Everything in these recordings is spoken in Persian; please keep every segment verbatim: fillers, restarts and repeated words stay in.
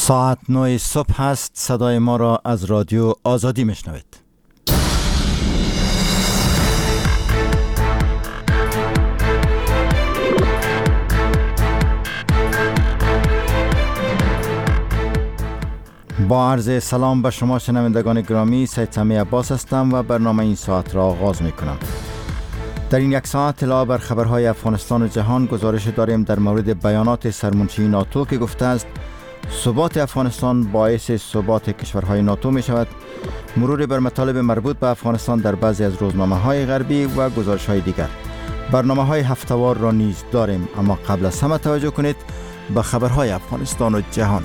ساعت نه صبح است. صدای ما را از رادیو آزادی میشنوید. با عرض سلام به شما شنوندگان گرامی، سید سمی عباس هستم و برنامه این ساعت را آغاز می کنم. در این یک ساعت اطلاع بر خبرهای افغانستان و جهان گزارش داریم در مورد بیانات سرمنشی ناتو که گفته است ثبات افغانستان باعث ثبات کشورهای ناتو می شود، مرور بر مطالب مربوط به افغانستان در بعضی از روزنامه های غربی و گزارش های دیگر. برنامه های هفته‌وار را نیز داریم، اما قبل از همه توجه کنید به خبرهای افغانستان و جهان.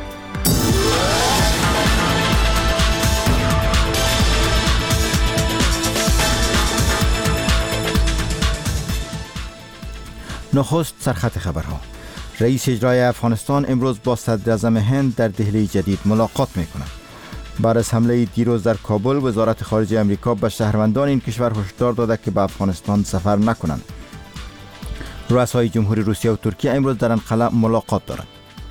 نخست سرخط خبرها. رئیس اجرایی افغانستان امروز با صدر اعظم هند در دهلی جدید ملاقات می کند. بعد از حمله دیروز در کابل، وزارت خارجه امریکا به شهروندان این کشور هشدار داده که به افغانستان سفر نکنند. رؤسای جمهوری روسیه و ترکیه امروز در انقره ملاقات دارند.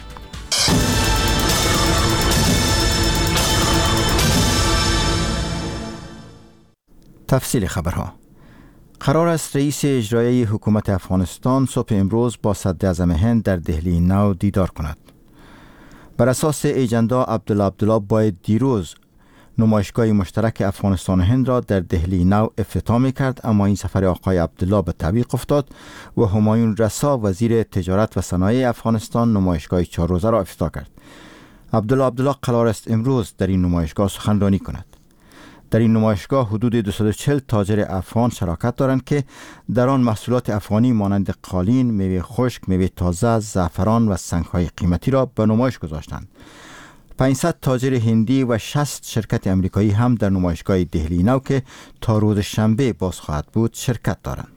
تفصیل خبرها. قرار است رئیس اجرایی حکومت افغانستان صبح امروز با صدر اعظم هند در دهلی نو دیدار کند. بر اساس اجندا، عبدالله عبدالله باید دیروز نمایشگاه مشترک افغانستان و هند را در دهلی نو افتتاح کرد، اما این سفر آقای عبدالله به تعویق افتاد و همایون رسا وزیر تجارت و صنایع افغانستان نمایشگاه چهار روزه را افتتاح کرد. عبدالله عبدالله قرار است امروز در این نمایشگاه سخنرانی کند. در این نمایشگاه حدود دویست و چهل تاجر افغان شراکت دارند که در آن محصولات افغانی مانند قالین، میوه خشک، میوه تازه، زعفران و سنگ‌های قیمتی را به نمایش گذاشتند. پانصد تاجر هندی و شصت شرکت امریکایی هم در نمایشگاه دهلی نو که تا روز شنبه باز خواهد بود شرکت دارند.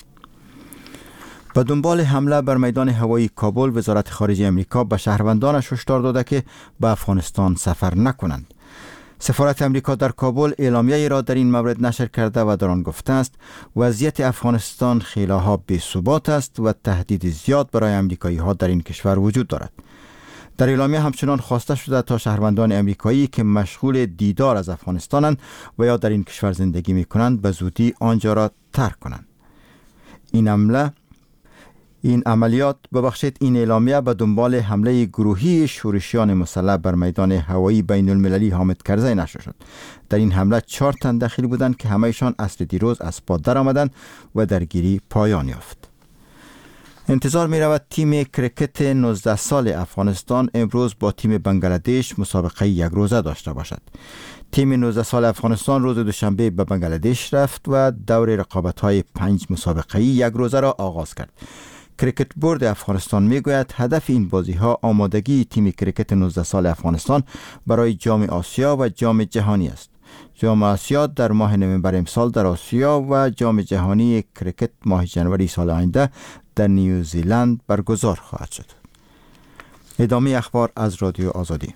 به دنبال حمله بر میدان هوایی کابل، وزارت خارجه امریکا به شهروندانش هشدار داده که به افغانستان سفر نکنند. سفارت امریکا در کابل اعلامیه‌ای را در این مورد نشر کرده و در آن گفته است وضعیت افغانستان خیلی‌ها بی‌ثبات است و تهدید زیاد برای امریکایی‌ها در این کشور وجود دارد. در اعلامیه همچنان خواسته شده تا شهروندان امریکایی که مشغول دیدار از افغانستانند و یا در این کشور زندگی می‌کنند به زودی آنجا را ترک کنند. این حمله این عملیات ببخشید این اعلامیه به دنبال حمله گروهی شورشیان مسلح بر میدان هوایی بین المللی حامد کرزی نشر شد. در این حمله چهار تن داخل بودند که همه‌شان اصل دیروز از پا در آمدند و درگیری پایان یافت. انتظار می رود تیم کرکت نوزده سال افغانستان امروز با تیم بنگلادش مسابقه یک روزه داشته باشد. تیم نوزده سال افغانستان روز دوشنبه به بنگلادش رفت و دور رقابت‌های پنج مسابقه یک روزه را آغاز کرد. کرکت بورد افغانستان میگوید هدف این بازی ها آمادگی تیم کرکت نوزده سال افغانستان برای جام آسیا و جام جهانی است. جام آسیا در ماه نوامبر امسال در آسیا و جام جهانی کرکت ماه ژانویه سال آینده در نیوزیلند برگزار خواهد شد. ادامه اخبار از رادیو آزادی.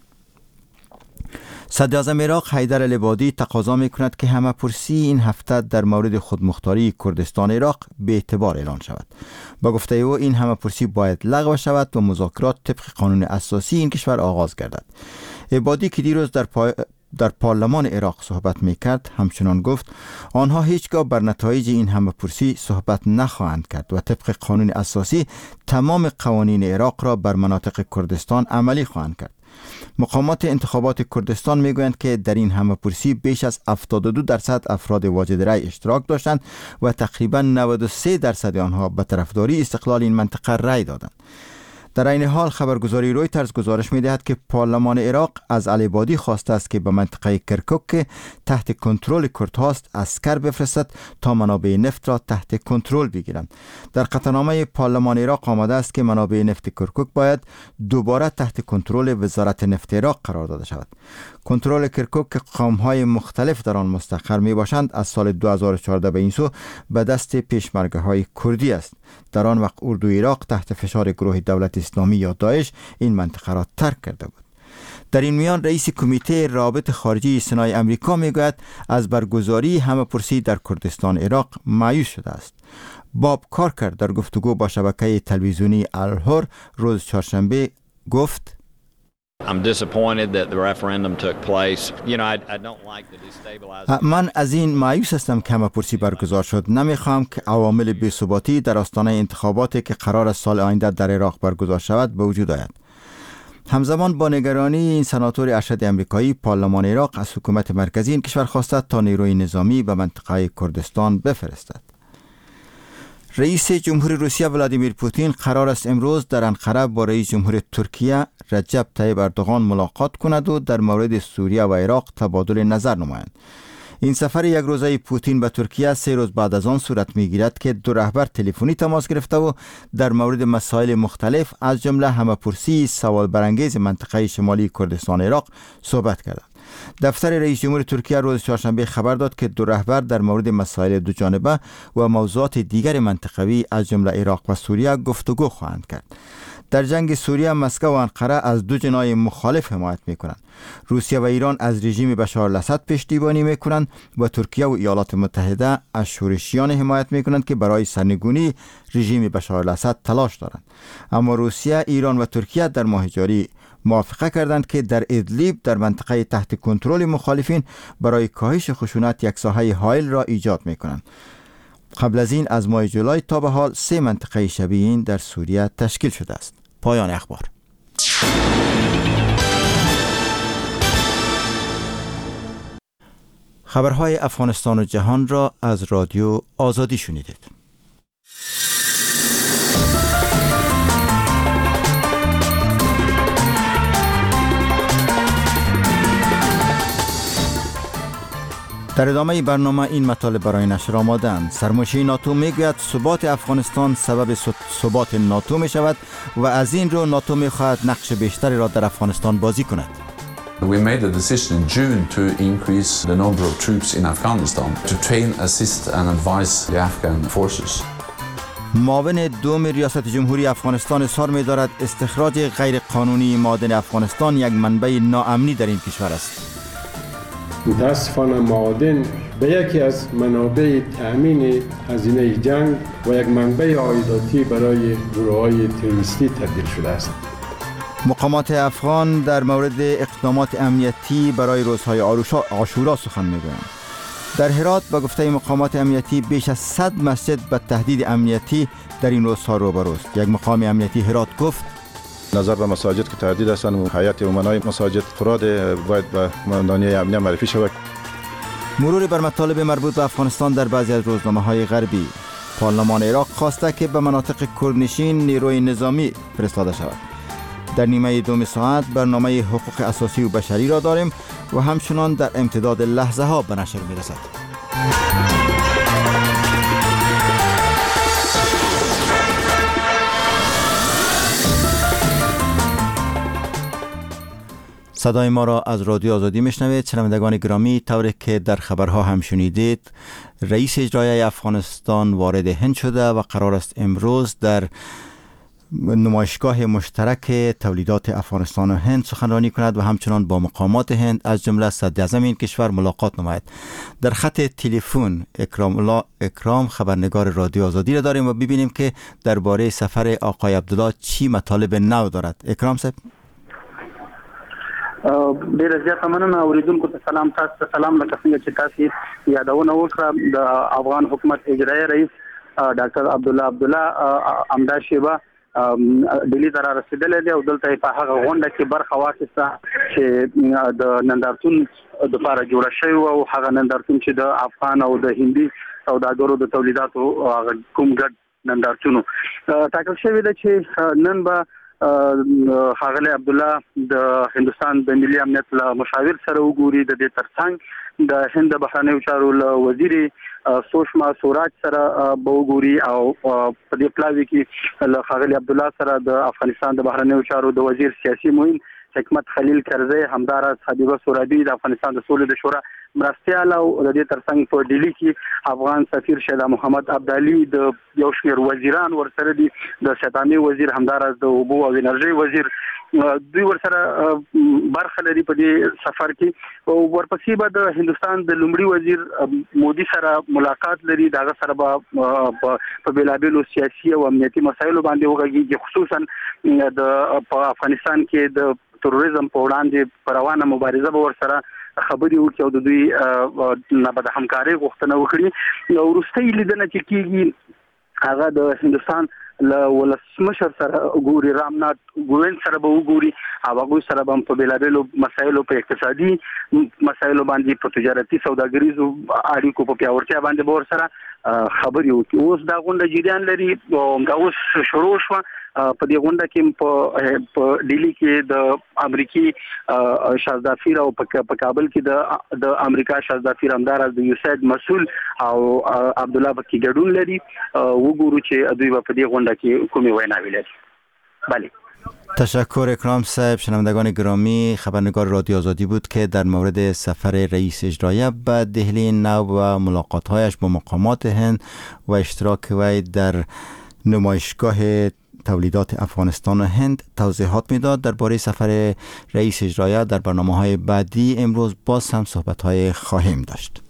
صدر اعظم عراق حیدر العبادی تقاضا می کند که همه پرسی این هفته در مورد خودمختاری کردستان عراق به اعتبار اعلان شود. با گفته او این همه پرسی باید لغو شود و مذاکرات طبق قانون اساسی این کشور آغاز گردد. عبادی که دیروز در پا... در پارلمان عراق صحبت می کرد همچنان گفت آنها هیچگاه بر نتایج این همه پرسی صحبت نخواهند کرد و طبق قانون اساسی تمام قوانین عراق را بر مناطق کردستان عملی خواهند کرد. مقامات انتخابات کردستان میگویند که در این همه پرسی بیش از هفتاد و دو درصد افراد واجد رأی اشتراک داشتند و تقریبا نود و سه درصد آنها به طرفداری استقلال این منطقه رأی دادند. در این حال خبرگزاری رویترز گزارش می‌دهد که پارلمان عراق از العبادی خواسته است که به منطقه کرکوک که تحت کنترل کردهاست عسکر بفرستد تا منابع نفت را تحت کنترل بگیرند. در قطعنامه پارلمان عراق آمده است که منابع نفت کرکوک باید دوباره تحت کنترل وزارت نفت عراق قرار داده شود. کنترل کرکوک که قوم‌های مختلف در آن مستقر می‌باشند از سال دو هزار و چهارده به این سو به دست پیشمرگه‌های کردی است. در آن وقت اردوی عراق تحت فشار گروه دولت اسلامی یا داعش این منطقه را ترک کرده بود. در این میان رئیس کمیته روابط خارجی سنای امریکا میگوید از برگزاری همه پرسی در کردستان عراق مایوس شده است. باب کارکر در گفتگو با شبکه تلویزیونی الهور روز چهارشنبه گفت I'm disappointed that the referendum took place. You know, I, I don't like the destabilizing. من از این مایوس هستم که همه‌پرسی برگزار شد. نمیخوام که عوامل بی‌ثباتی در آستانه انتخاباتی که قرار است سال آینده در عراق برگزار شود به وجود آید. همزمان با نگرانی این سناتور ارشد امریکایی، پارلمان عراق از حکومت مرکزی این کشور خواسته تا نیروی نظامی به منطقه کردستان بفرستد. رئیس جمهور روسیه ولادیمیر پوتین قرار است امروز در انقره با رئیس جمهور ترکیه رجب طیب اردوغان ملاقات کند و در مورد سوریه و عراق تبادل نظر نمایند. این سفر یک روزه پوتین به ترکیه سه روز بعد از آن صورت میگیرد که دو رهبر تلفنی تماس گرفته و در مورد مسائل مختلف از جمله همه‌پرسی سوال برانگیز منطقه شمالی کردستان عراق صحبت کردند. دفتر رئیس جمهور ترکیه روز چهارشنبه خبر داد که دو رهبر در مورد مسائل دو جانبه و موضوعات دیگر منطقوی از جمله عراق و سوریه گفتگو خواهند کرد. در جنگ سوریه مسکو و انقره از دو جناح مخالف حمایت می‌کنند. روسیه و ایران از رژیم بشار الاسد پشتیبانی می‌کنند و ترکیه و ایالات متحده از شورشیان حمایت می‌کنند که برای سرنگونی رژیم بشار الاسد تلاش دارند. اما روسیه، ایران و ترکیه در ماه جاری موافقه کردند که در ادلیب در منطقه تحت کنترل مخالفین برای کاهش خشونت یک ساحه حائل را ایجاد می‌کنند. قبل از این از ماه جولای تا به حال سه منطقه شبیه این در سوریه تشکیل شده است. پایان اخبار. خبرهای افغانستان و جهان را از رادیو آزادی شنیدید. در ادامه برنامه این مطالب برای نشر آماده‌اند. سرمایه‌گذاری ناتو میگوید ثبات افغانستان سبب ثبات ناتو می شود و از این رو ناتو می‌خواهد نقش بیشتری را در افغانستان بازی کند. We made a decision in June to increase the number of troops in Afghanistan to train, assist and advise the Afghan forces. معاون دوم ریاست جمهوری افغانستان اظهار می‌دارد استخراج غیر قانونی معادن افغانستان یک منبع ناامنی در این کشور است. متاسفانه معادن به یکی از منابع تأمین هزینه جنگ و یک منبع عایداتی برای گروه‌های تروریستی تبدیل شده است. مقامات افغان در مورد اقدامات امنیتی برای روزهای عاشورا سخن می‌گویند. در هرات با گفته مقامات امنیتی بیش از صد مسجد به تهدید امنیتی در این روزها روبروست. یک مقام امنیتی هرات گفت نظر به مساجد که تهدید هستند و هیئت امنای مساجد فراد باید به قماندانی امنیه معرفی شود. مرور بر مطالب مربوط به افغانستان در بعضی از روزنامه‌های غربی. پارلمان عراق خواسته که به مناطق کردنشین نیروی نظامی فرستاده شود. در نیمه دوم ساعت برنامه حقوق اساسی و بشری را داریم و همچنان در امتداد لحظه ها به نشر می رسد. صدای ما را از رادیو آزادی میشنوید. شنوندگان گرامی، طوری که در خبرها هم شنیدید، رئیس اجرایی افغانستان وارد هند شده و قرار است امروز در نمایشگاه مشترک تولیدات افغانستان و هند سخنرانی کند و همچنان با مقامات هند از جمله صدراعظم این کشور ملاقات نماید. در خط تلفن اکرام الله اکرام خبرنگار رادیو آزادی را داریم و ببینیم که درباره سفر آقای عبدالله چی مطالب نو دارد. اکرام صاحب. ډیره زیاته مننه. اوریدونکو ته سلام. تاسو ته سلام. لکه څنګه چې تاسو یادونه وکړه، د افغان حکومت اجرایی رئیس ډاکټر عبدالله عبدالله امدا شیبه دلی ته رسیدلی دی او دلته په هغه غونډه کې برخه واخیسته چې د نندارتون دپاره جوړه شوې وه او هغه نندارتون چې د افغان او د هندي سوداګرو د تولیداتو کوم ګډ نندارتون ټاکل شوی دی چې نن به ښاغلی عبدالله د هندوستان د ملي امنیت له مشاور سره وګوري. د دې ترڅنګ د هند بهرنیو چارو له وزیر سوشما سوراج سره به وګوري او په دې پلاوي کې له ښاغلي عبدالله سره د افغانستان د بهرنیو چارو د وزیر سیاسي معین حکمت خلیل کرزی، همداراز حبیبه سورابي د افغانستان د سولې د شورا مرستيال او د دې ترڅنګ په ډیلی کې افغان سفیر شیدا محمد عبدالي د یو شمېر وزیران ورسره دي د شتامي وزیر همدارس د اوبو او انرژي وزیر دوی ورسره برخه لري په دې سفر کې او ورپسې به د هندستان د لومړي وزیر مودي سره ملاقات لري دا سره به په بلابلو سیاسي او امنیتي مسایلو باندې وغږیږي خصوصا د په افغانستان کې د تروریزم په وړاندې روانه مبارزه به ورسره خبري وکړي او د دوی نه به د همکارۍ غوښتنه وکړي نو وروستۍ لیدنه چې کېږي هغه د هندستان له ولسمشر سره ګوري رامنات کوویند سره به وګوري او هغه سره به په بلابلو مسایلو په اقتصادي مسایلو باندې په تجارتي سوداګریزو اړیکو په پیاوړتیا باندې به ورسره خبري وکړي اوس دا غونډه جریان لري او دا اوس شروع شوه په دې غونډه کې په ډیلی کې د امریکای شاهزادفیر او په کابل کې د د امریکا شاهزادفیر همدارس د یوسید مسؤل او عبد الله بکی ګډون لري وګورو چې دوی په دې غونډه کې کومې ویناوی لري. بله تشکر اکرام صاحب. شنوندگان گرامی، خبرنگار رادیو آزادی بود که در مورد سفر رئیس اجرایی به دهلی نو و ملاقات‌هایش با مقامات هند و اشتراک وی در نمایشگاه تولیدات افغانستان و هند توضیحات میداد. درباره سفر رئیس اجرایی در برنامه‌های بعدی امروز باز هم صحبت‌های خواهیم داشت.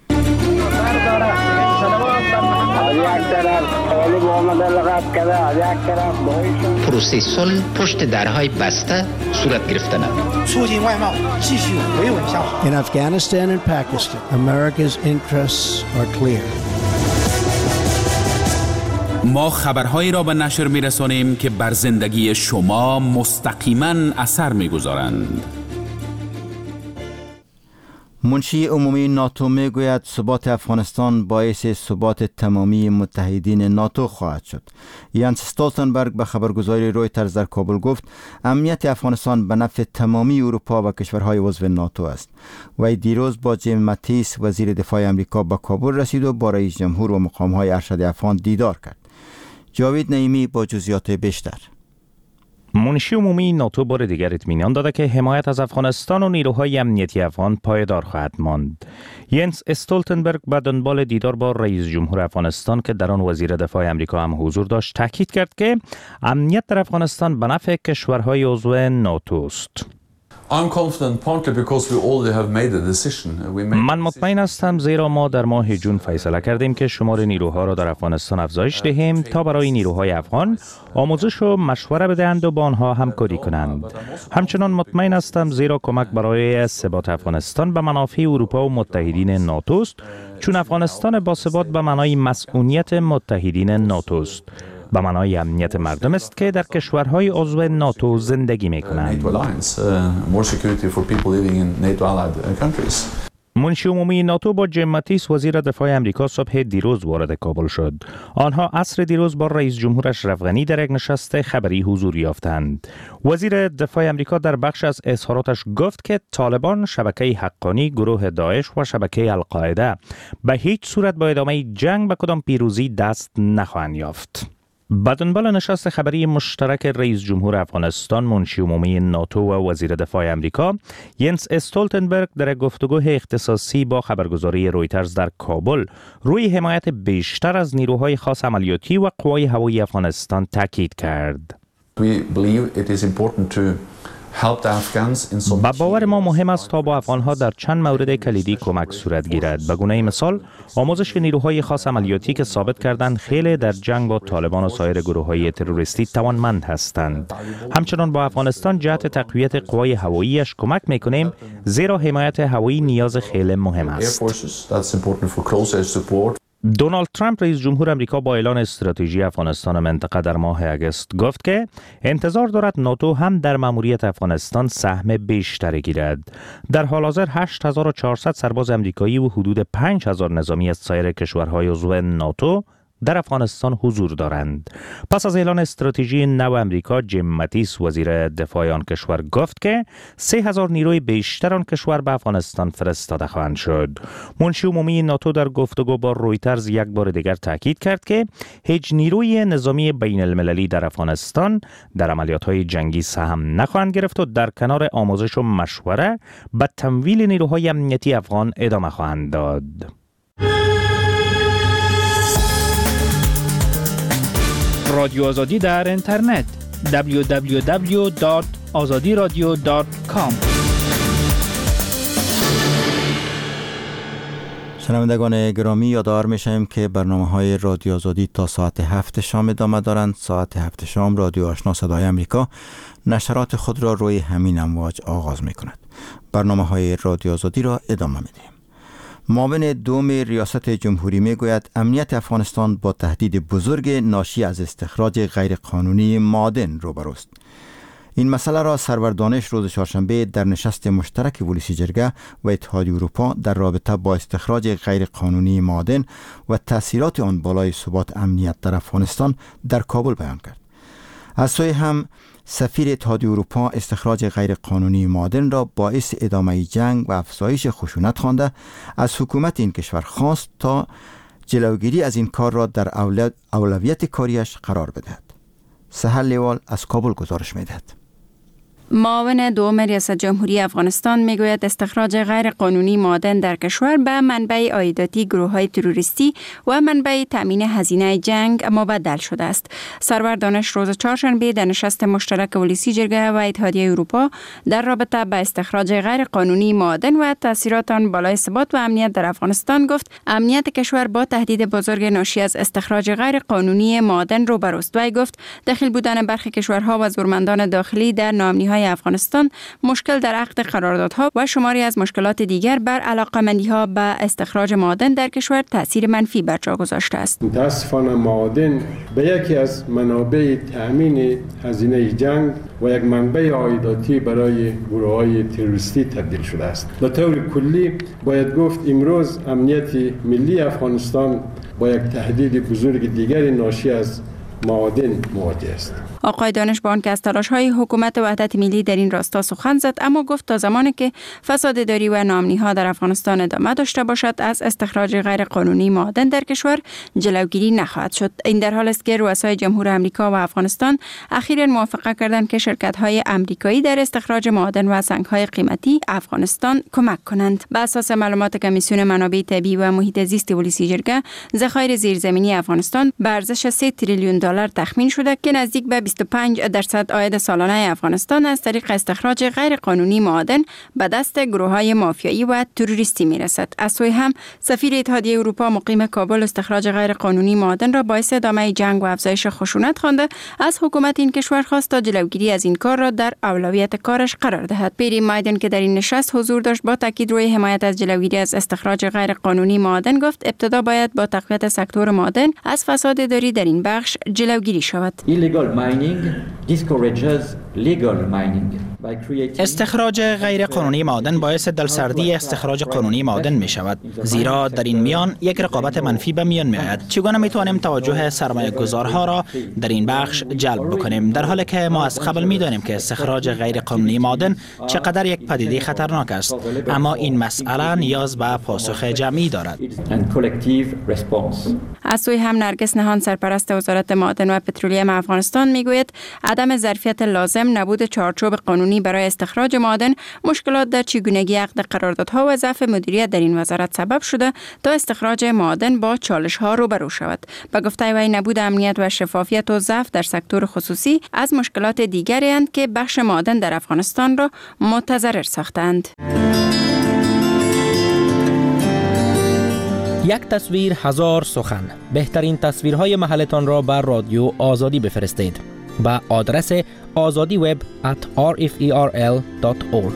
پروسه صلح پشت درهای بسته صورت گرفتن. In Afghanistan and Pakistan, America's interests are clear. ما خبرهایی را به نشر می‌رسانیم که بر زندگی شما مستقیما اثر می‌گذارند. منشی عمومی ناتو میگوید ثبات افغانستان باعث ثبات تمامی متحدین ناتو خواهد شد. یانس استولتنبرگ به خبرگزاری رویترز در کابل گفت امنیت افغانستان به نفع تمامی اروپا و کشورهای عضو ناتو است. وی دیروز با جیم ماتیس وزیر دفاع آمریکا به کابل رسید و با رئیس جمهور و مقام‌های ارشد افغان دیدار کرد. جاوید نعیمی با جزئیات بیشتر. منشی عمومی ناتو بار دیگر اطمینان داده که حمایت از افغانستان و نیروهای امنیتی افغان پایدار خواهد ماند. ینس استولتنبرگ به دنبال دیدار با رئیس جمهور افغانستان که در آن وزیر دفاع آمریکا هم حضور داشت تاکید کرد که امنیت در افغانستان به نفع کشورهای عضو ناتو است. من مطمئن هستم زیرا ما در ماه جون فیصله کردیم که شمار نیروها را در افغانستان افزایش دهیم تا برای نیروهای افغان آموزش و مشوره بدهند و با آنها همکاری کنند. همچنان مطمئن هستم زیرا کمک برای ثبات افغانستان به منافع اروپا و متحدین ناتو است، چون افغانستان با ثبات به معنای مسئولیت متحدین ناتو است. به معنای امنیت مردم است که در کشورهای عضو ناتو زندگی می‌کنند. منشی عمومی ناتو با جیم ماتیس وزیر دفاع آمریکا صبح دیروز وارد کابل شد. آنها عصر دیروز با رئیس جمهور اشرف غنی در یک نشست خبری حضور یافتند. وزیر دفاع آمریکا در بخش از اظهاراتش گفت که طالبان، شبکه حقانی، گروه داعش و شبکه القاعده به هیچ صورت با ادامه جنگ به کدام پیروزی دست نخواهند یافت. به دنبال نشست خبری مشترک رئیس جمهور افغانستان، منشی عمومی ناتو و وزیر دفاع آمریکا، ینس استولتنبرگ در گفتگو اختصاصی با خبرگزاری رویترز در کابل روی حمایت بیشتر از نیروهای خاص عملیاتی و قوای هوایی افغانستان تاکید کرد. با باور ما مهم است تا با افغانها در چند مورد کلیدی کمک صورت گیرد. به گونه مثال آموزش نیروهای خاص عملیاتی که ثابت کردند خیلی در جنگ با طالبان و سایر گروه‌های تروریستی توانمند هستند. همچنان با افغانستان جهت تقویت قوای هواییش کمک میکنیم، زیرا حمایت هوایی نیاز خیلی مهم است. دونالد ترامپ رئیس جمهور آمریکا با اعلان استراتژی افغانستان و منطقه در ماه اگست گفت که انتظار دارد ناتو هم در مأموریت افغانستان سهم بیشتری گیرد. در حال حاضر هشت هزار و چهارصد سرباز آمریکایی و حدود پنج هزار نظامی از سایر کشورهای عضو ناتو در افغانستان حضور دارند. پس از اعلان استراتژی نو امریکا، جیم ماتیس وزیر دفاع آن کشور گفت که سه هزار نیروی بیشتر آن کشور به افغانستان فرستاده خواهند شد. منشی عمومی ناتو در گفتگو با رویترز یک بار دیگر تاکید کرد که هیچ نیروی نظامی بین المللی در افغانستان در عملیات‌های جنگی سهم نخواهند گرفت و در کنار آموزش و مشوره به تمویل نیروهای امنیتی افغان ادامه خواهند داد. رادیو آزادی در اینترنت دبلیو دبلیو دبلیو دات آزادی رادیو دات کام. شنوندگان گرامی، یادآور میشیم که برنامه‌های رادیو آزادی تا ساعت هفت شام ادامه دارند. ساعت هفت شام رادیو آشنا صدای امریکا نشرات خود را روی همین امواج آغاز می‌کند. برنامه‌های رادیو آزادی را ادامه می‌دهیم. معاون دوم ریاست جمهوری میگوید امنیت افغانستان با تهدید بزرگ ناشی از استخراج غیرقانونی معادن روبروست. این مسئله را سرور دانش روز چهارشنبه در نشست مشترک ولسی جرگه و اتحادیه اروپا در رابطه با استخراج غیرقانونی معادن و تأثیرات آن بالای ثبات امنیت در افغانستان در کابل بیان کرد. از سوی هم سفیر اتحادیه اروپا استخراج غیرقانونی معادن را باعث ادامه جنگ و افزایش خشونت خوانده، از حکومت این کشور خواست تا جلوگیری از این کار را در اولویت کاریش قرار بدهد. سهل لیوال از کابل گزارش می‌دهد. معاون دوم ریاست جمهوری افغانستان میگوید استخراج غیر قانونی معادن در کشور به منبع عایداتی گروه‌های تروریستی و منبع تامین هزینه جنگ مبدل شده است. سرور دانش روز چهارشنبه در نشست مشترک ولسی جرگه و اتحادیه اروپا در رابطه با استخراج غیر قانونی معادن و تاثیرات آن بالای ثبات و امنیت در افغانستان گفت امنیت کشور با تهدید بزرگ ناشی از استخراج غیر قانونی معادن روبروست. وی گفت داخل بودن برخی کشورها و زورمندان داخلی در ناامنی‌های افغانستان مشکل در عقد قراردادها و شماری از مشکلات دیگر بر علاقه‌مندی‌ها به استخراج معادن در کشور تأثیر منفی بر جا گذاشته است. متاسفانه معادن به یکی از منابع تأمین هزینه جنگ و یک منبع عایداتی برای گروه‌های تروریستی تبدیل شده است. به طور کلی باید گفت امروز امنیت ملی افغانستان با یک تهدید بزرگ دیگری ناشی از معادن مواجه است. آقای دانش با آنکه از تلاش‌های حکومت وحدت ملی در این راستا سخن زد، اما گفت تا زمانی که فساد اداری و ناامنی‌ها در افغانستان ادامه داشته باشد از استخراج غیر قانونی معادن در کشور جلوگیری نخواهد شد. این در حالی است که رؤسای جمهور آمریکا و افغانستان اخیراً موافقه کردند که شرکت‌های آمریکایی در استخراج معادن و سنگ‌های قیمتی افغانستان کمک کنند. بر اساس معلومات کمیسیون منابع طبیعی و محیط زیست ولسی جرگه، ذخایر زیرزمینی افغانستان به ارزش سه تریلیون دلار تخمین شده که نزدیک به بیست و پنج درصد عاید سالانه افغانستان از طریق استخراج غیر قانونی معادن به دست گروه‌های مافیایی و تروریستی میرسد. از سوی هم سفیر اتحادیه اروپا مقیم کابل استخراج غیر قانونی معادن را باعث ادامه جنگ و افزایش خشونت خوانده، از حکومت این کشور خواست تا جلوگیری از این کار را در اولویت کارش قرار دهد. پیری مایدن که در این نشست حضور داشت با تاکید روی حمایت از جلوگیری از استخراج غیر قانونی معادن گفت ابتدا باید با تقویت سکتور معادن از فساد اداری در این بخش جلوگیری شود. Illegal mining discourages legal mining. استخراج غیر قانونی معادن باعث دلسردی استخراج قانونی معادن می شود، زیرا در این میان یک رقابت منفی به میان می آید. چگونه می توانیم توجه سرمایه گذارها را در این بخش جلب بکنیم، در حالی که ما از قبل می دانیم که استخراج غیر قانونی معادن چقدر یک پدیده خطرناک است، اما این مسئله نیاز به پاسخ جمعی دارد. از سوی هم نرگس نهان سرپرست وزارت معادن و پترولیم افغانستان می گوید عدم ظرفیت لازم، نبود چارچوب قانونی برای استخراج معادن، مشکلات در چگونگی عقد قراردادها و ضعف مدیریت در این وزارت سبب شده تا استخراج معادن با چالش‌ها روبرو شود. به گفته وی نبود امنیت و شفافیت و ضعف در سکتور خصوصی از مشکلات دیگری اند که بخش معادن در افغانستان را متضرر ساختند. یک تصویر هزار سخن. بهترین تصویرهای محلتان را بر رادیو آزادی بفرستید با آدرس آزادی وب ات آر اف ای آر ال دات اورگ.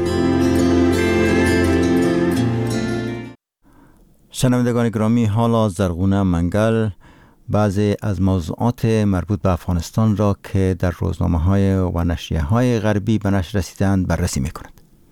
شنوندگان گرامی، حالا زرغونه منگل بعضی از موضوعات مربوط به افغانستان را که در روزنامه‌های و نشریه‌های غربی به نشر رسیدند بررسی می‌کند.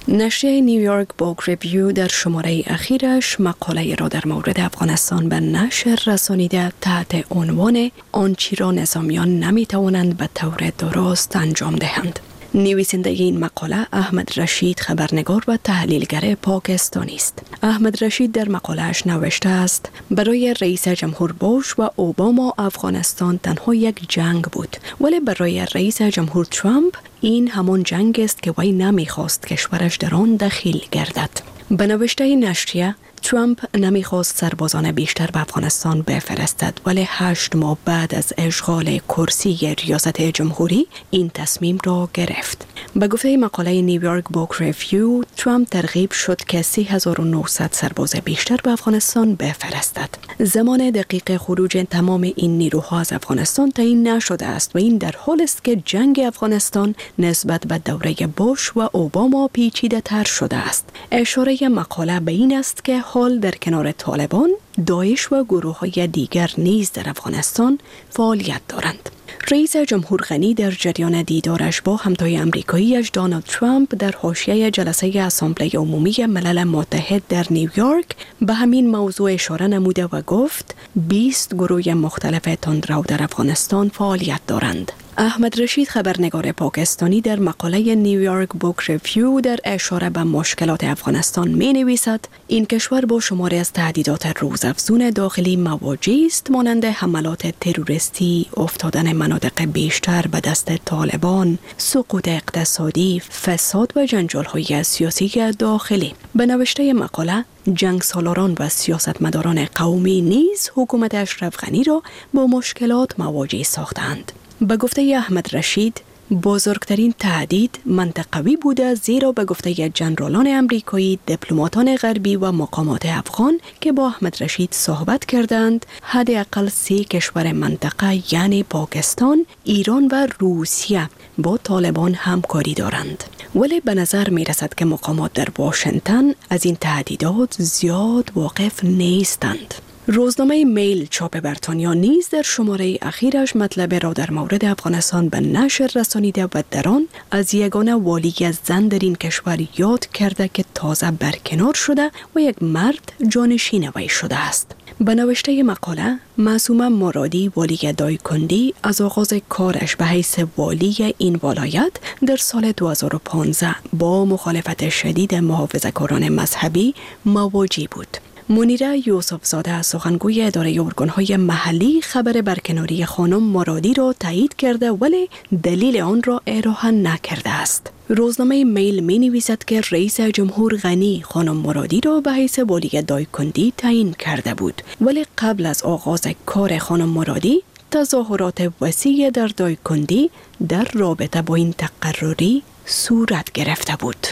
نشریه نیویورک بوک ریویو در شماره اخیرش مقاله را در مورد افغانستان به نشر رسانیده تحت عنوان آنچه را نظامیان نمیتوانند به طور درست انجام دهند. نویسنده این مقاله احمد رشید خبرنگار و تحلیلگر پاکستانی است. احمد رشید در مقاله‌اش نوشته است برای رئیس جمهور بوش و اوباما افغانستان تنها یک جنگ بود، ولی برای رئیس جمهور ترامپ این همان جنگ است که وی نمیخواست کشورش در آن دخیل گردد. به نوشته نشریه ترامپ نمیخواست سربازان بیشتر به افغانستان بفرستد، ولی هشت ماه بعد از اشغال کرسی ریاست جمهوری این تصمیم را گرفت. به گفته مقاله نیویورک بوک ریویو، ترامپ ترغیب شد که سه هزار و نهصد سرباز بیشتر به افغانستان بفرستد. زمان دقیق خروج تمام این نیروها از افغانستان تعیین نشده است و این در حال است که جنگ افغانستان نسبت به دوره بوش و اوباما پیچیده تر شده است. اشاره مقاله به این است که حال در کنار طالبان، داعش و گروه‌های دیگر نیز در افغانستان فعالیت دارند. رئیس جمهور غنی در جریان دیدارش با همتای آمریکایی‌اش دونالد ترامپ در حاشیه جلسه اسامبله عمومی ملل متحد در نیویورک به همین موضوع اشاره نموده و گفت بیست گروه مختلف تندرو در افغانستان فعالیت دارند. احمد رشید خبرنگار پاکستانی در مقاله نیویورک بوک ریویو در اشاره به مشکلات افغانستان می نویسد این کشور با شماری از تهدیدات روزافزون داخلی مواجه است، مانند حملات تروریستی، افتادن مناطق بیشتر به دست طالبان، سقوط اقتصادی، فساد و جنجال‌های سیاسی داخلی. به نوشته مقاله جنگ سالاران و سیاستمداران قومی نیز حکومت اشرف غنی را با مشکلات مواجه ساختند. به گفته احمد رشید بزرگترین تهدید منطقوی بوده، زیرا به گفته جنرالان امریکایی، دیپلماتان غربی و مقامات افغان که با احمد رشید صحبت کردند، حداقل سه کشور منطقه یعنی پاکستان، ایران و روسیه با طالبان همکاری دارند. ولی به نظر می رسد که مقامات در واشنگتن از این تهدیدات زیاد واقف نیستند. روزنامه میل چاپ بریتانیا نیز در شماره اخیرش مطلب را در مورد افغانستان به نشر رسانیده و در آن از یگانه والی از زن در این کشور یاد کرده که تازه برکنار شده و یک مرد جانشین وی شده است. به نوشته مقاله، معصومه مرادی والی دایکندی از آغاز کارش به حیث والی این ولایت در سال دو هزار و پانزده با مخالفت شدید محافظه‌کاران مذهبی مواجه بود. منیره یوسف زاده از سخنگوی اداره ارگان‌های محلی خبر برکناری خانم مرادی را تایید کرده، ولی دلیل آن را ارائه نکرده است. روزنامه میل می نویسد که رئیس جمهور غنی خانم مرادی را به حیث والی دایکندی تعیین کرده بود، ولی قبل از آغاز کار خانم مرادی تظاهرات وسیع در دایکندی در رابطه با این تقرری صورت گرفته بود.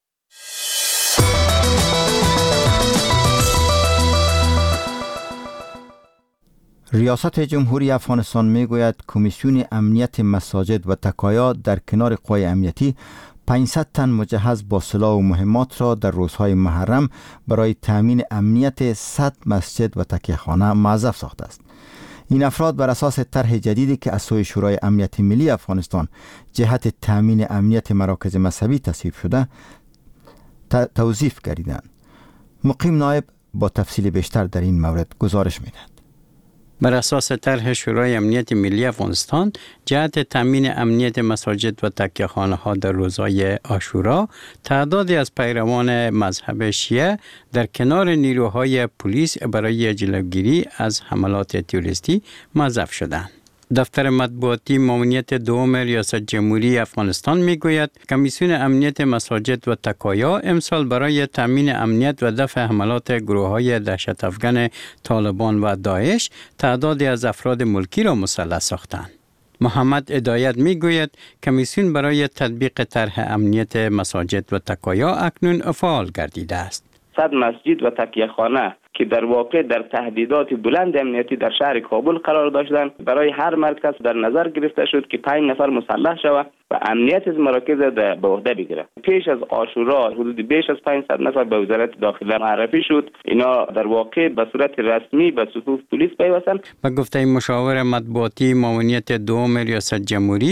ریاست جمهوری افغانستان میگوید کمیسیون امنیت مساجد و تکایا در کنار قوای امنیتی پانصد تن مجهز با سلاح و مهمات را در روزهای محرم برای تامین امنیت صد مسجد و تکیه‌خانه موظف ساخته است. این افراد بر اساس طرح جدیدی که از سوی شورای امنیت ملی افغانستان جهت تامین امنیت مراکز مذهبی تصویب شده توظیف گردیدند. مقیم نایب با تفصیل بیشتر در این مورد گزارش می‌دهد. بر اساس طرح شورای امنیت ملی افغانستان جهت تامین امنیت مساجد و تکیه‌خانه ها در روزهای عاشورا، تعدادی از پیروان مذهب شیعه در کنار نیروهای پلیس برای جلوگیری از حملات تروریستی موظف شدند. دفتر مطبوعاتی معاونیت دوم ریاست جمهوری افغانستان میگوید کمیسیون امنیت مساجد و تکایا امسال برای تامین امنیت و دفع حملات گروه‌های دهشت افغان طالبان و داعش تعدادی از افراد ملکی را مسلح ساختند. محمد ادایت میگوید کمیسیون برای تطبیق طرح امنیت مساجد و تکایا اکنون فعال گردیده است. صد مسجد و تکیه‌خانه که در واقع در تهدیدات بلند امنیتی در شهر کابل قرار داشتند، برای هر مرکز در نظر گرفته شد که پنج نفر مسلح شود و امنیت از مراکز به عهده بگیرد. پیش از عاشورا حدود بیش از پانصد نفر به وزارت داخله معرفی شد. اینا در واقع به صورت رسمی به صفوف پلیس پیوستند. به گفته مشاور مطبوعاتی معاونیت دوم ریاست جمهوری،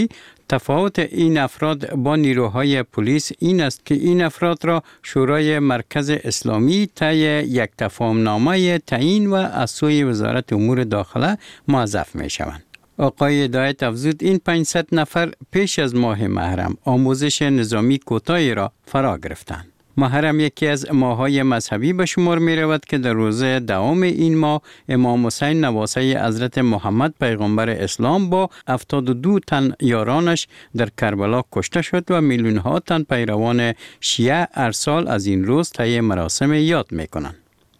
تفاوت این افراد با نیروهای پلیس این است که این افراد را شورای مرکز اسلامی طی یک تفاهمنامه تعیین و از سوی وزارت امور داخله موظف می شوند. آقای هدایت افزود این پانصد نفر پیش از ماه محرم آموزش نظامی کوتاهی را فرا گرفتند. محرم یکی از ماه‌های مذهبی به شمار می رود که در روز دوم این ماه امام حسین نواسه حضرت محمد پیغمبر اسلام با هفتاد و دو تن یارانش در کربلا کشته شد و میلیون ها تن پیروان شیعه هر سال از این روز طی مراسم یاد می کنند.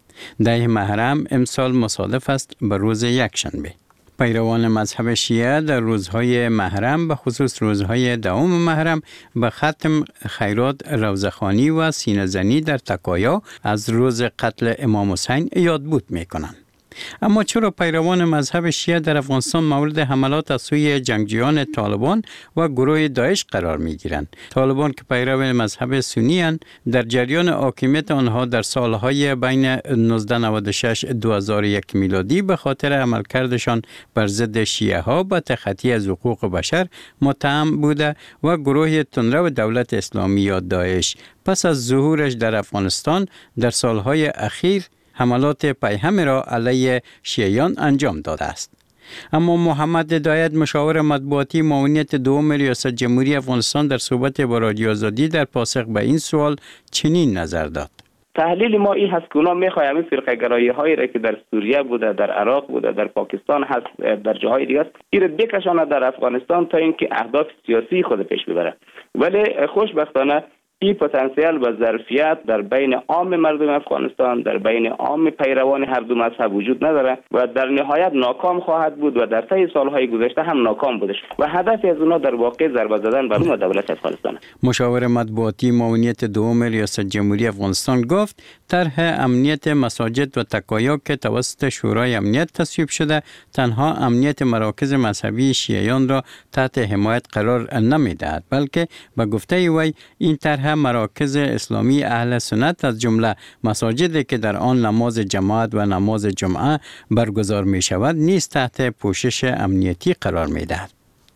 ده محرم امسال مصادف است به روز یکشنبه. پیروان مذهب شیعه در روزهای محرم به خصوص روزهای دوم محرم به ختم خیرات روزخوانی و سینه‌زنی در تکایا از روز قتل امام حسین یادبود می کنند. اما چرا پیروان مذهب شیعه در افغانستان مورد حملات از سوی جنگجویان طالبان و گروه داعش قرار می گیرند؟ طالبان که پیرو مذهب سنی اند، در جریان حاکمیت آنها در سالهای بین نوزده نود و شش تا دو هزار و یک میلادی به خاطر عملکردشان بر ضد شیعه ها به تخطی از حقوق بشر متهم بوده و گروه تندرو دولت اسلامی یا داعش پس از ظهورش در افغانستان در سالهای اخیر حملات پیهم را علیه شیعیان انجام داده است. اما محمد هدایت مشاور مطبوعاتی معاونیت دوم ریاست جمهوری افغانستان در صحبت با رادیو آزادی در پاسخ به این سوال چنین نظر داد. تحلیل ما این هست که اونا میخواه همین فرقه گرایی هایی را که در سوریه بوده، در عراق بوده، در پاکستان هست، در جاهای دیگه است، این را بکشانه در افغانستان تا اینکه اهداف سیاسی خود پیش ببره. ولی خوشبختانه این پتانسیل و ظرفیت در بین عام مردم افغانستان، در بین عام پیروان هر دو مذهب وجود نداره و در نهایت ناکام خواهد بود و در طی سالهای گذشته هم ناکام بودش و هدف از اونا در واقع ضربه زدن بر دولت افغانستان. مشاور مطبوعاتی معاونیت دوم ریاست جمهوری افغانستان گفت طرح امنیت مساجد و تکایا که توسط شورای امنیت تصویب شده تنها امنیت مراکز مذهبی شیعیان را تحت حمایت قرار نمی‌دهد، بلکه به گفته وی این طرح مراکز اسلامی اهل سنت از جمله مساجدی که در آن نماز جماعت و نماز جمعه برگزار می شود نیز تحت پوشش امنیتی قرار می دهد.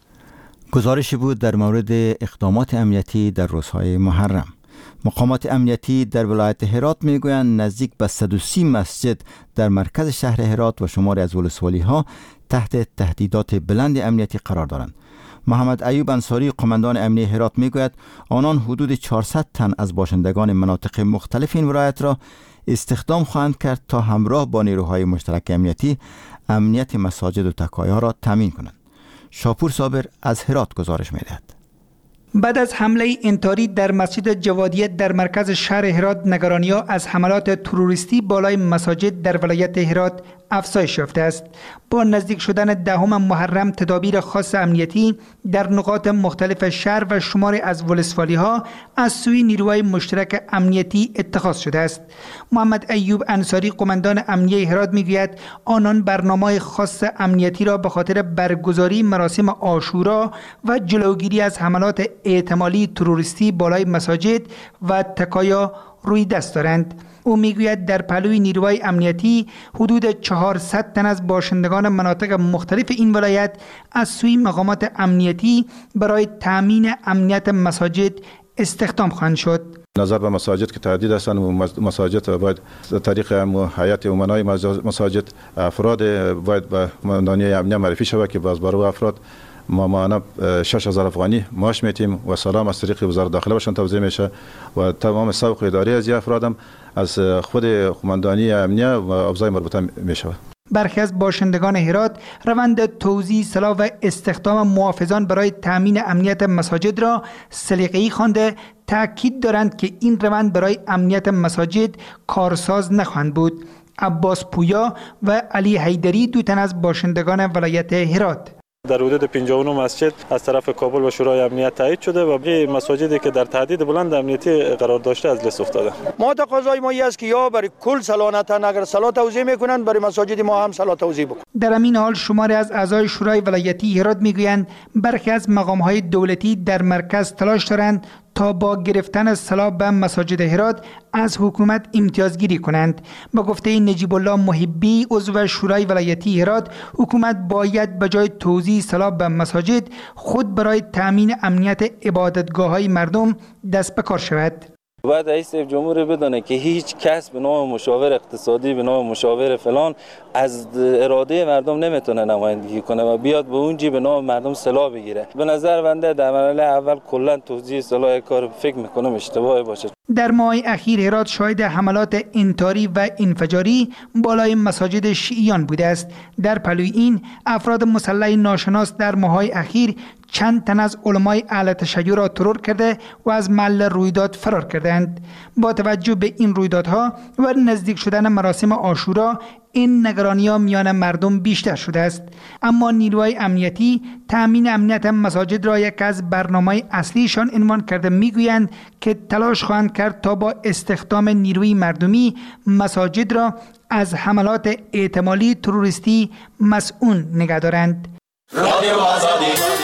گزارشی بود در مورد اقدامات امنیتی در روزهای محرم. مقامات امنیتی در ولایت هرات می گویند نزدیک به صد و سی مسجد در مرکز شهر هرات و شماری از ولسوالی ها تحت تهدیدات بلند امنیتی قرار دارند. محمد ایوب انصاری قماندان امنی هرات میگوید آنان حدود چهارصد تن از باشندگان مناطق مختلف این ولایت را استخدام خواهند کرد تا همراه با نیروهای مشترک امنیتی امنیت مساجد و تکایا را تامین کنند. شاپور صابر از هرات گزارش میدهد. بعد از حمله انتحاری در مسجد جوادیت در مرکز شهر هرات، نگرانی‌ها از حملات تروریستی بالای مساجد در ولایت هرات افزایش یافته است. با نزدیک شدن دهم محرم تدابیر خاص امنیتی در نقاط مختلف شهر و شماری از ولسوالی‌ها از سوی نیروهای مشترک امنیتی اتخاذ شده است. محمد ایوب انصاری قماندان امنیه هرات میگوید آنان برنامه‌های خاص امنیتی را به خاطر برگزاری مراسم عاشورا و جلوگیری از حملات احتمالی تروریستی بالای مساجد و تکایا روی دست دارند. او میگوید در پهلوی نیروهای امنیتی حدود چهارصد تن از باشندگان مناطق مختلف این ولایت از سوی مقامات امنیتی برای تامین امنیت مساجد استخدام خواهند شد. نظر به مساجد که تهدید هستند و مساجد باید طریق هیئت امنای مساجد افراد باید به قماندانی امنیه معرفی شود که باز برای افراد ما معنا شش هزار افغانی معاش میتیم و سلام از طریق وزارت داخله باشن توزیع میشه و تمام سابق اداری از افرادم از خود قماندانی امنیه و ابزار مربوطه میشه. برخی از باشندگان هرات روند توزیع سلاح و استخدام محافظان برای تامین امنیت مساجد را سلیقه‌ای خوانده تاکید دارند که این روند برای امنیت مساجد کارساز نخواهند بود. عباس پویا و علی حیدری دو تن از باشندگان ولایت هرات در حدود پنجاه و نه مسجد از طرف کابل و شورای امنیت تایید شده و این مساجدی که در تهدید بلند امنیتی قرار داشته از لیست افتاده. ما تقاضای ما است که یا برای کل سلانتن اگر سلا توزیع میکنن برای مساجد ما هم سلا توزیع بکنن. در همین حال شماری از اعضای شورای ولایتی هرات میگویند برخی از مقام‌های دولتی در مرکز تلاش دارند تا با گرفتن سلاح به مساجد هرات از حکومت امتیازگیری کنند. با گفته نجیب الله محبی عضو شورای ولایتی هرات، حکومت باید به جای توزیع سلاح به مساجد خود برای تامین امنیت عبادتگاه‌های مردم دست به کار شود. باید رئیس جمهور بدانه که هیچ کس به نام مشاور اقتصادی، به نام مشاور فلان از اراده مردم نمیتونه نمایندگی کنه و بیاد به اونجی به نام مردم سلاح بگیره. به نظر بنده در مرحله اول کلا توزیع سلاح کار فکر میکنم اشتباهی باشه. در ماه اخیر هرات شاهد حملات انتحاری و انفجاری بالای مساجد شیعیان بوده است. در پلوی این افراد مسلح ناشناس در ماه‌های اخیر چند تن از علمای اهل تشیع را ترور کرده و از محل رویداد فرار کردند. با توجه به این رویدادها و نزدیک شدن مراسم عاشورا، این نگرانی‌ها میان مردم بیشتر شده است. اما نیروهای امنیتی تامین امنیت مساجد را یک از برنامه‌های اصلیشان عنوان کرده، میگویند که تلاش خواهند کرد تا با استخدام نیروی مردمی مساجد را از حملات احتمالی تروریستی مسئول نگه دارند. رادیو آزادی.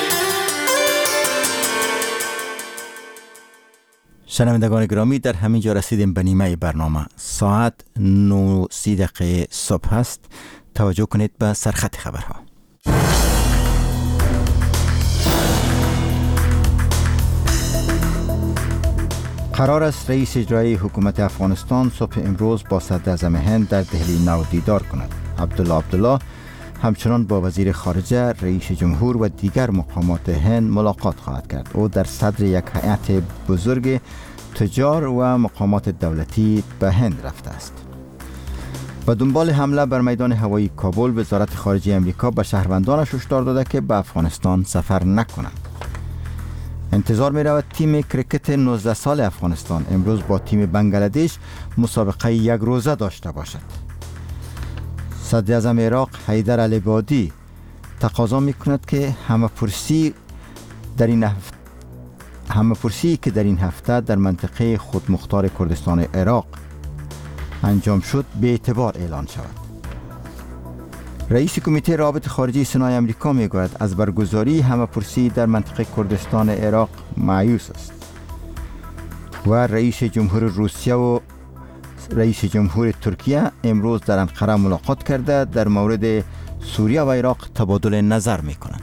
شنوندگان گرامی، در همین جا رسیدیم به نیمه برنامه. ساعت نه و سی دقیقه صبح است. توجه کنید به سرخط خبرها. قرار است رئیس اجرایی حکومت افغانستان صبح امروز با صدر اعظم هند در دهلی نو دیدار کند. عبدالله عبدالله همچنان با وزیر خارجه، رئیس جمهور و دیگر مقامات هند ملاقات خواهد کرد. او در صدر یک هیئت بزرگ تجار و مقامات دولتی به هند رفته است. و دنبال حمله بر میدان هوایی کابل، وزارت خارجه امریکا به شهروندانش هشدار داده که به افغانستان سفر نکنند. انتظار می رود تیم کرکت نوزده سال افغانستان امروز با تیم بنگلادش مسابقه یک روزه داشته باشد. صدر اعظم عراق حیدر العبادی تقاضا می کند که همه پرسی در این هفته همه پرسی که در این هفته در منطقه خودمختار کردستان عراق انجام شد به اعتبار اعلان شود. رئیس کمیته روابط خارجی سنای امریکا می گوید از برگزاری همه پرسی در منطقه کردستان عراق مایوس است. و رئیس جمهور روسیه و رئیس جمهور ترکیه امروز در انقره ملاقات کرده در مورد سوریه و عراق تبادل نظر می کنند.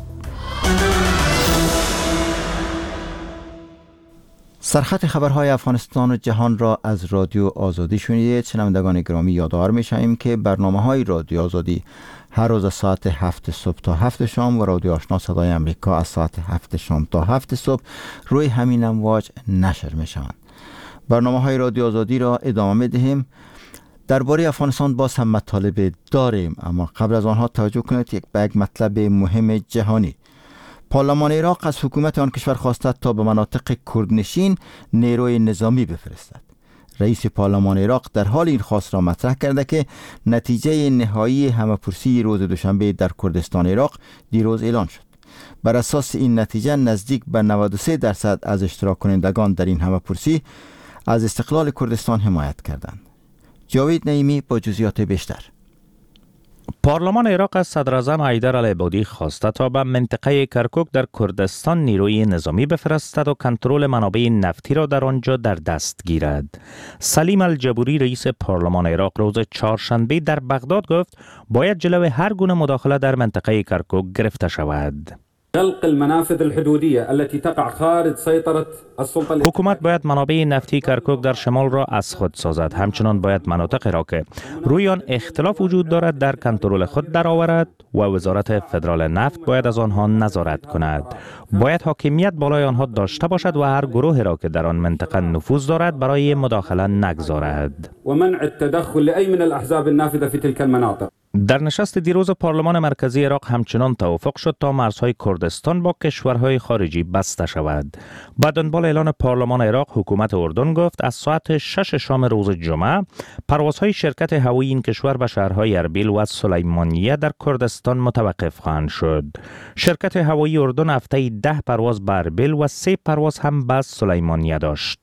سرخط خبرهای افغانستان و جهان را از رادیو آزادی شنیدید. شنوندگان گرامی، یادآور می‌شویم که برنامه‌های رادیو آزادی هر روز ساعت هفت صبح تا هفت شام و رادیو آشنا صدای امریکا از ساعت هفت شام تا هفت صبح روی همین امواج نشر می‌شوند. برنامه‌های رادیو آزادی را ادامه می‌دهیم. درباره افغانستان باز هم مطالب داریم، اما قبل از آنها توجه کنید یک به یک مطلب مهم جهانی. پارلمان عراق از حکومت آن کشور خواسته تا به مناطق کردنشین نیروی نظامی بفرستد. رئیس پارلمان عراق در حال این خواست را مطرح کرده که نتیجه نهایی همه‌پرسی روز دوشنبه در کردستان عراق دیروز اعلان شد. بر اساس این نتیجه نزدیک به نود و سه درصد از اشتراک کنندگان در این همه‌پرسی از استقلال کردستان حمایت کردند. جاوید نعیمی با جزئیات بیشتر. پارلمان عراق از صدر اعظم حیدر العبادی خواسته تا به منطقه کرکوک در کردستان نیروی نظامی بفرستد و کنترل منابع نفتی را در آنجا در دست گیرد. سلیم الجبوری رئیس پارلمان عراق روز چهارشنبه در بغداد گفت باید جلوی هر گونه مداخله در منطقه کرکوک گرفته شود. غلق المنافذ الحدودية التي تقع خارج سيطرة السلطة. حکومت باید منابع نفتی کرکوک در شمال را از خود سازد. همچنان باید مناطق را که روی آن اختلاف وجود دارد در کنترل خود درآورد و وزارت فدرال نفت باید از آنها نظارت کند. باید حاکمیت بالای آنها داشته باشد و هر گروه را که در آن منطقه نفوذ دارد برای مداخله نگذارد. و منع التدخل لأي من الأحزاب النافذة في تلك المناطق. در نشست دیروز پارلمان مرکزی عراق همچنان توافق شد تا مرزهای کردستان با کشورهای خارجی بسته شود. بعد دنبال اعلان پارلمان عراق، حکومت اردن گفت از ساعت شش شام روز جمعه پروازهای شرکت هوایی این کشور به شهرهای اربیل و سلیمانیه در کردستان متوقف خواهند شد. شرکت هوایی اردن هفته ده پرواز به اربیل و سه پرواز هم به سلیمانیه داشت.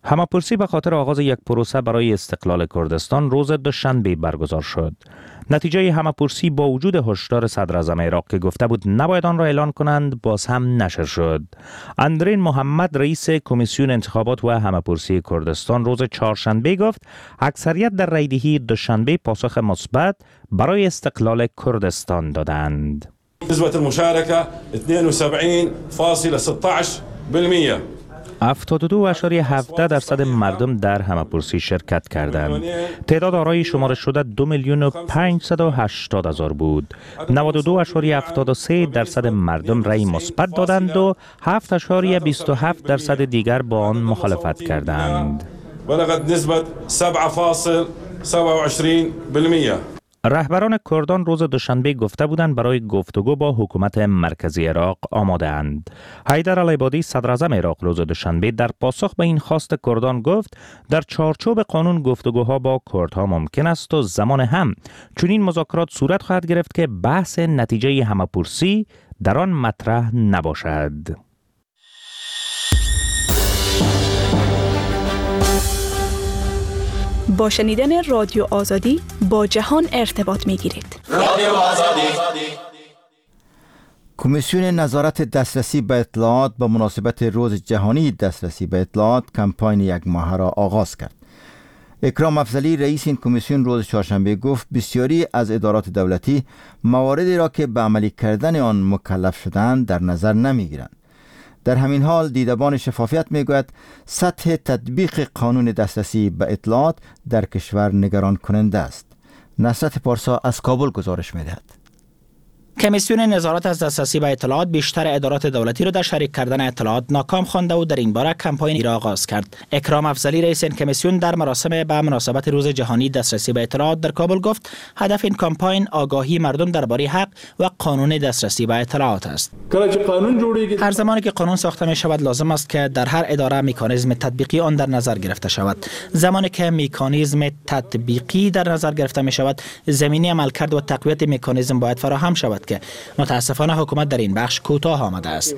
همه‌پرسی به خاطر آغاز یک پروسه برای استقلال کردستان روز دوشنبه برگزار شد. نتیجه همه‌پرسی با وجود هشدار صدر اعظم عراق که گفته بود نباید آن را اعلان کنند باز هم نشر شد. اندرین محمد رئیس کمیسیون انتخابات و همه‌پرسی کردستان روز چهارشنبه گفت اکثریت در رایدهی دوشنبه پاسخ مثبت برای استقلال کردستان دادند. نسبة المشاركة اثنين وسبعين فاصلة ستة عشر بالمئة. هفتاد و دو و هفت درصد مردم در همه‌پرسی شرکت کردند. تعداد آرای شمارش شده دو میلیون و پانصد و هشتاد هزار بود. نود و دو و هفتاد و سه درصد مردم رأی مثبت دادند و هفت و بیست و هفت درصد دیگر با آن مخالفت کردند. بلغت نسبة سبعة فاصلة سبعة وعشرين بالمئة. رهبران کردان روز دوشنبه گفته بودند برای گفتگو با حکومت مرکزی عراق آماده اند. حیدر العبادی صدر اعظم عراق روز دوشنبه در پاسخ به این خواست کردان گفت در چارچوب قانون گفتگوها با کردها ممکن است و زمان هم چون این مذاکرات صورت خواهد گرفت که بحث نتیجه همه‌پرسی در آن مطرح نباشد. با شنیدن رادیو آزادی با جهان ارتباط می گیرید. رادیو آزادی. کمیسیون نظارت دسترسی به اطلاعات با مناسبت روز جهانی دسترسی به اطلاعات کمپاین یک ماهه را آغاز کرد. اکرام افضلی رئیس این کمیسیون روز چهارشنبه گفت بسیاری از ادارات دولتی مواردی را که به عملی کردن آن مکلف شدند در نظر نمی گیرند. در همین حال دیدبان شفافیت میگوید سطح تطبیق قانون دسترسی به اطلاعات در کشور نگران کننده است. نصرت پارسا از کابل گزارش میدهد. کمیسیون نظارت از دسترسی به اطلاعات بیشتر ادارات دولتی را در شریک کردن اطلاعات ناکام خوانده و در این باره کمپاین را آغاز کرد. اکرام افضلی رئیس این کمیسیون در مراسم به مناسبت روز جهانی دسترسی به اطلاعات در کابل گفت هدف این کمپاین آگاهی مردم درباره حق و قانون دسترسی به اطلاعات است. هر زمانی که قانون ساخته می شود لازم است که در هر اداره مکانیزم تطبیقی آن در نظر گرفته شود. زمانی که مکانیزم تطبیقی در نظر گرفته می شود زمینه عملکرد و تقویت مکانیزم باید فراهم شود که متاسفانه حکومت در این بخش کوتاه آمده است.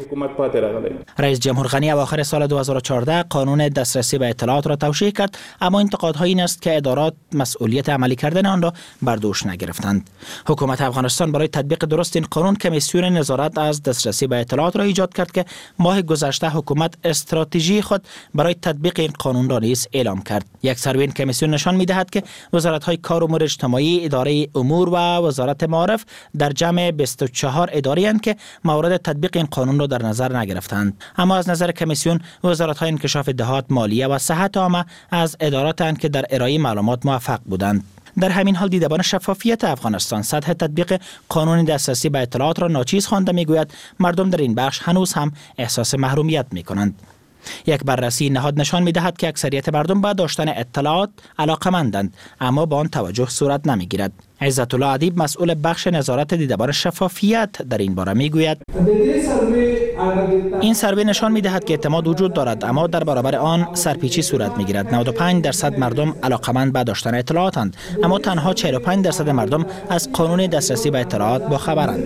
رئیس جمهور غنی اواخر سال دو هزار و چهارده قانون دسترسی به اطلاعات را توشیح کرد، اما انتقادها این است که ادارات مسئولیت عملی کردن آن را بر دوش نگرفتند. حکومت افغانستان برای تطبیق درست این قانون کمیسیون نظارت از دسترسی به اطلاعات را ایجاد کرد که ماه گذشته حکومت استراتژی خود برای تطبیق این قانون را نیز اعلام کرد. یک سروی این کمیسیون نشان می‌دهد که وزارت‌های کار و امور اجتماعی، اداره امور و وزارت معارف در جمع بیست و چهار اداره اند که مورد تطبیق این قانون را در نظر نگرفتند. اما از نظر کمیسیون وزارت‌های انکشاف دهات، مالیه و صحت عامه از ادارات اند که در ارائه معلومات موفق بودند. در همین حال دیدبان شفافیت افغانستان سطح تطبیق قانون دسترسی به اطلاعات را ناچیز خوانده میگوید مردم در این بخش هنوز هم احساس محرومیت میکنند. یک بررسی نهاد نشان می‌دهد که اکثریت مردم با داشتن اطلاعات علاقه‌مندند اما با آن توجه صورت نمی‌گیرد. عزت الله ادیب مسئول بخش نظارت دیدبان شفافیت در این باره میگوید این سروی نشان می‌دهد که اعتماد وجود دارد اما در برابر آن سرپیچی صورت می‌گیرد. نود و پنج درصد مردم علاقه‌مند به داشتن اطلاعاتند اما تنها چهل و پنج درصد مردم از قانون دسترسی به اطلاعات باخبرند.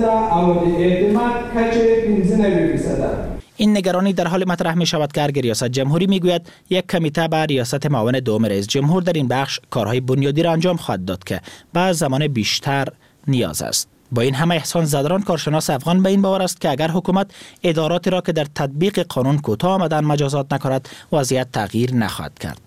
این نگرانی در حال مطرح می شود که ارگ ریاست جمهوری می گوید یک کمیته به ریاست معاون دوم رئیس جمهور در این بخش کارهای بنیادی را انجام خواهد داد که به زمان بیشتر نیاز است. با این همه احسان زدران کارشناس افغان به این باور است که اگر حکومت اداراتی را که در تطبیق قانون کوتاه آمدن مجازات نکند وضعیت تغییر نخواهد کرد.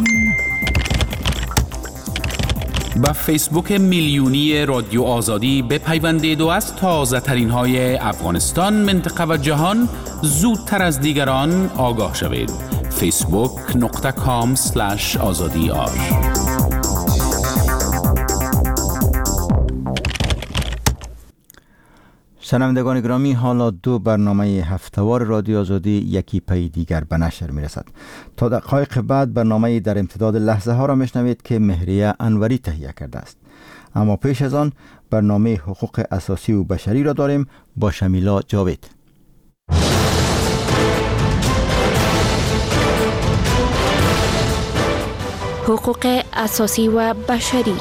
با فیسبوک میلیونی رادیو آزادی بپیوندید و از تازه ترین های افغانستان، منطقه و جهان زودتر از دیگران آگاه شوید. فیسبوک نقطه کام سلش آزادی آر. شنوندگان گرامی، حالا دو برنامه هفتهوار رادیو آزادی یکی پی دیگر به نشر می رسد. تا دقایق بعد برنامه در امتداد لحظه ها را میشنوید که مهریه انوری تهیه کرده است. اما پیش از آن برنامه حقوق اساسی و بشری را داریم با شمیلا جاوید. حقوق اساسی و بشری.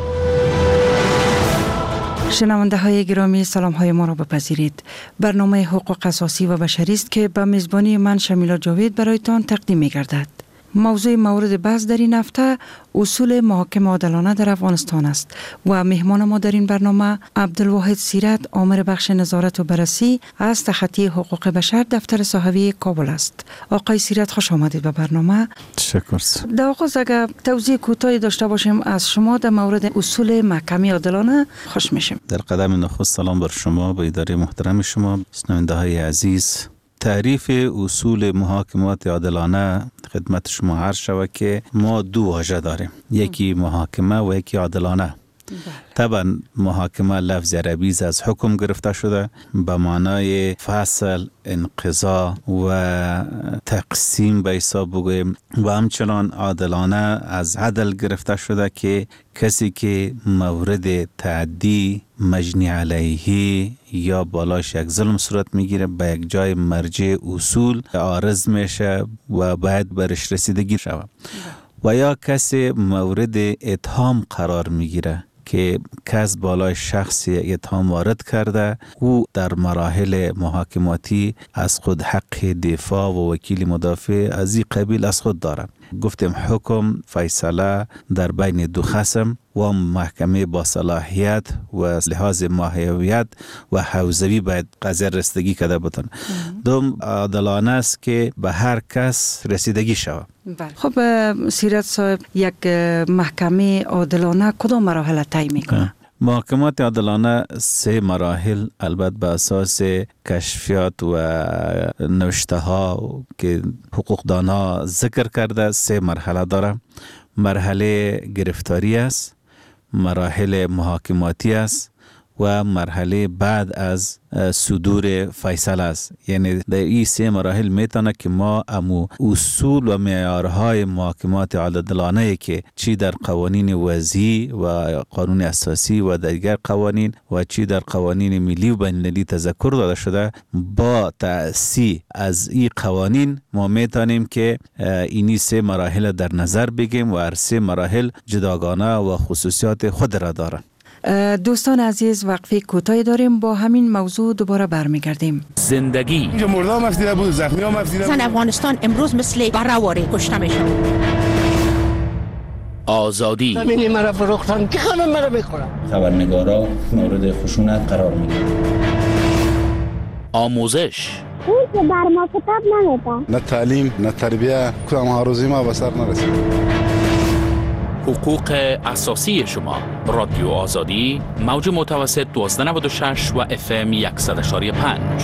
شنونده های گرامی، سلام های ما را بپذیرید. برنامه حقوق اساسی و بشری است که به میزبانی من شمیلا جاوید برایتان تقدیم می گردد. موضوع مورد بحث در این هفته اصول محاکمه عادلانه در افغانستان است و مهمان ما در این برنامه عبدالواحد سیرت، آمر بخش نظارت و بررسی از تخطی حقوق بشر دفتر صحوی کابل است. آقای سیرت خوش آمدید به برنامه. تشکر. در آغاز اگر توضیح کوتاهی داشته باشیم از شما در مورد اصول محکمه عادلانه خوش میشیم. در قدم نخست سلام بر شما، به اداره محترم شما، شنونده های عزیز. تعریف اصول محاکمات عادلانه خدمت شما عرض شود که ما دو واژه داریم، یکی محاکمه و یکی عادلانه. طبعا محاکمه لفظ عربی از حکم گرفته شده به معنای فصل، انقضا و تقسیم به حساب بگویم، و همچنان عادلانه از عدل گرفته شده که کسی که مورد تعدی، مجنی علیه یا بالاش یک ظلم صورت میگیره به یک جای مرجع اصول عارض میشه و باید برش رسیدگی شود، و یا کسی مورد اتهام قرار میگیره که کس بالای شخصی اتهام وارد کرده، او در مراحل محاکماتی از خود حق دفاع و وکیل مدافع از این قبیل از خود داره. گفتیم حکم، فیصله در بین دو خصم و محکمه با صلاحیت و لحاظ ماهیت و حوزوی باید قضیه رسیدگی کرده بتونه. دوم عادلانه است که به هر کس رسیدگی شود. خب سیرت صاحب، یک محکمه عادلانه کدام مراحل طی میکنه؟ محاکمات عادلانه سه مراحل البته به اساس کشفیات و نوشته ها که حقوقدان ها ذکر کرده سه مرحله داره. مرحله گرفتاری است، مراحل محاکماتی است و مرحله بعد از صدور فیصله است. یعنی در این سه مراحل میتونه که ما امو اصول و معیارهای محاکمات عادلانه که چی در قوانین وضعی و قانون اساسی و دیگر قوانین و چی در قوانین ملی و بین المللی تذکر داده شده، با تأسیس از این قوانین ما میتونیم که اینی سه مراحل در نظر بگیریم و هر سه مراحل جداگانه و خصوصیات خود را دارند. دوستان عزیز، وقفه کوتاهی داریم، با همین موضوع دوباره برمیگردیم. زندگی اینجا مرده هم افزیده بود، زخمی هم افزیده بود. زن افغانستان امروز مثل برآواره کشته میشه. آزادی زمینی مرا فروختن که خانم مرا میخورن. خبرنگارا مورد خشونت قرار میگیرن. آموزش اون که بر ما کتاب نمیده. نه تعلیم، نه تربیه، کدام هاروزی ما به سر نرسید. حقوق اساسی شما. رادیو آزادی، موج متوسط دوازده نود و شش و اف ام صد و یک و پنج.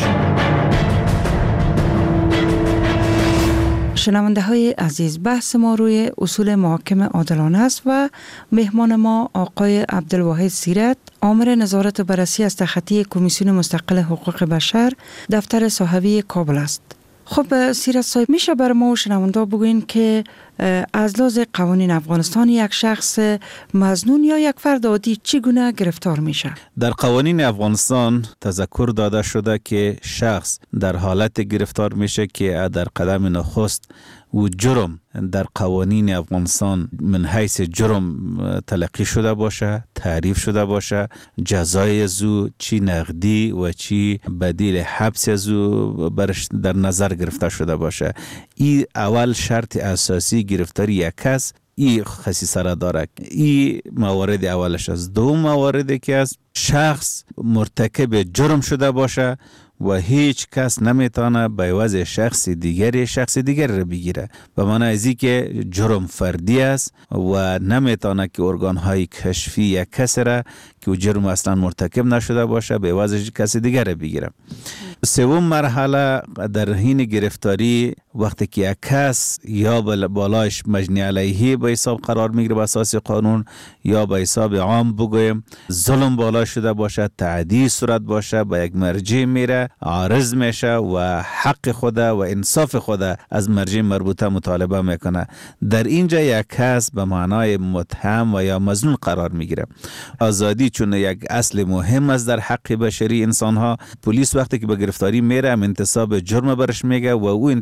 شنونده های عزیز، بحث ما روی اصول محاکمه عادلانه است و مهمان ما آقای عبدالواحد سیرت، آمر نظارت و بررسی از تخطی کمیسیون مستقل حقوق بشر دفتر صحوی کابل است. خب سیرت صاحب، میشه بر ما و شنونده بگوین که از لحاظ قوانین افغانستان یک شخص مظنون یا یک فرد عادی چگونه گرفتار میشه؟ در قوانین افغانستان تذکر داده شده که شخص در حالت گرفتار میشه که در قدم نخست و جرم در قوانین افغانستان من حیث جرم تلقی شده باشه، تعریف شده باشه، جزای زو چی نقدی و چی بدیل حبس زو برش در نظر گرفته شده باشه. این اول شرط اساسی گرفتاری یک کس این خصیصه را داره. این موارد اولش است. دوم مواردی که از شخص مرتکب جرم شده باشه و هیچ کس نمیتونه به عوض شخص دیگری شخص دیگر را بگیره، به معنی ازی که جرم فردی است و نمیتونه که ارگان های کشفی یک کس را که جرم اصلا مرتکب نشده باشه به عوض کس دیگر را بگیره. سوم مرحله در حین گرفتاری وقتی که یک کس یا بالایش مجنی علیه به حساب قرار میگیره به اساس قانون یا به حساب عام بگویم ظلم بالا شده باشه، تعدی صورت باشه، به یک مرجع میره، عارض میشه و حق خود و انصاف خود از مرجع مربوطه مطالبه میکنه. در اینجا یک کس به معنای متهم و یا مظنون قرار میگیره. آزادی چون یک اصل مهم است در حق بشری انسان ها، پلیس وقتی که به گرفتاری میره هم انتصاب جرم برش میگه و او انتصاب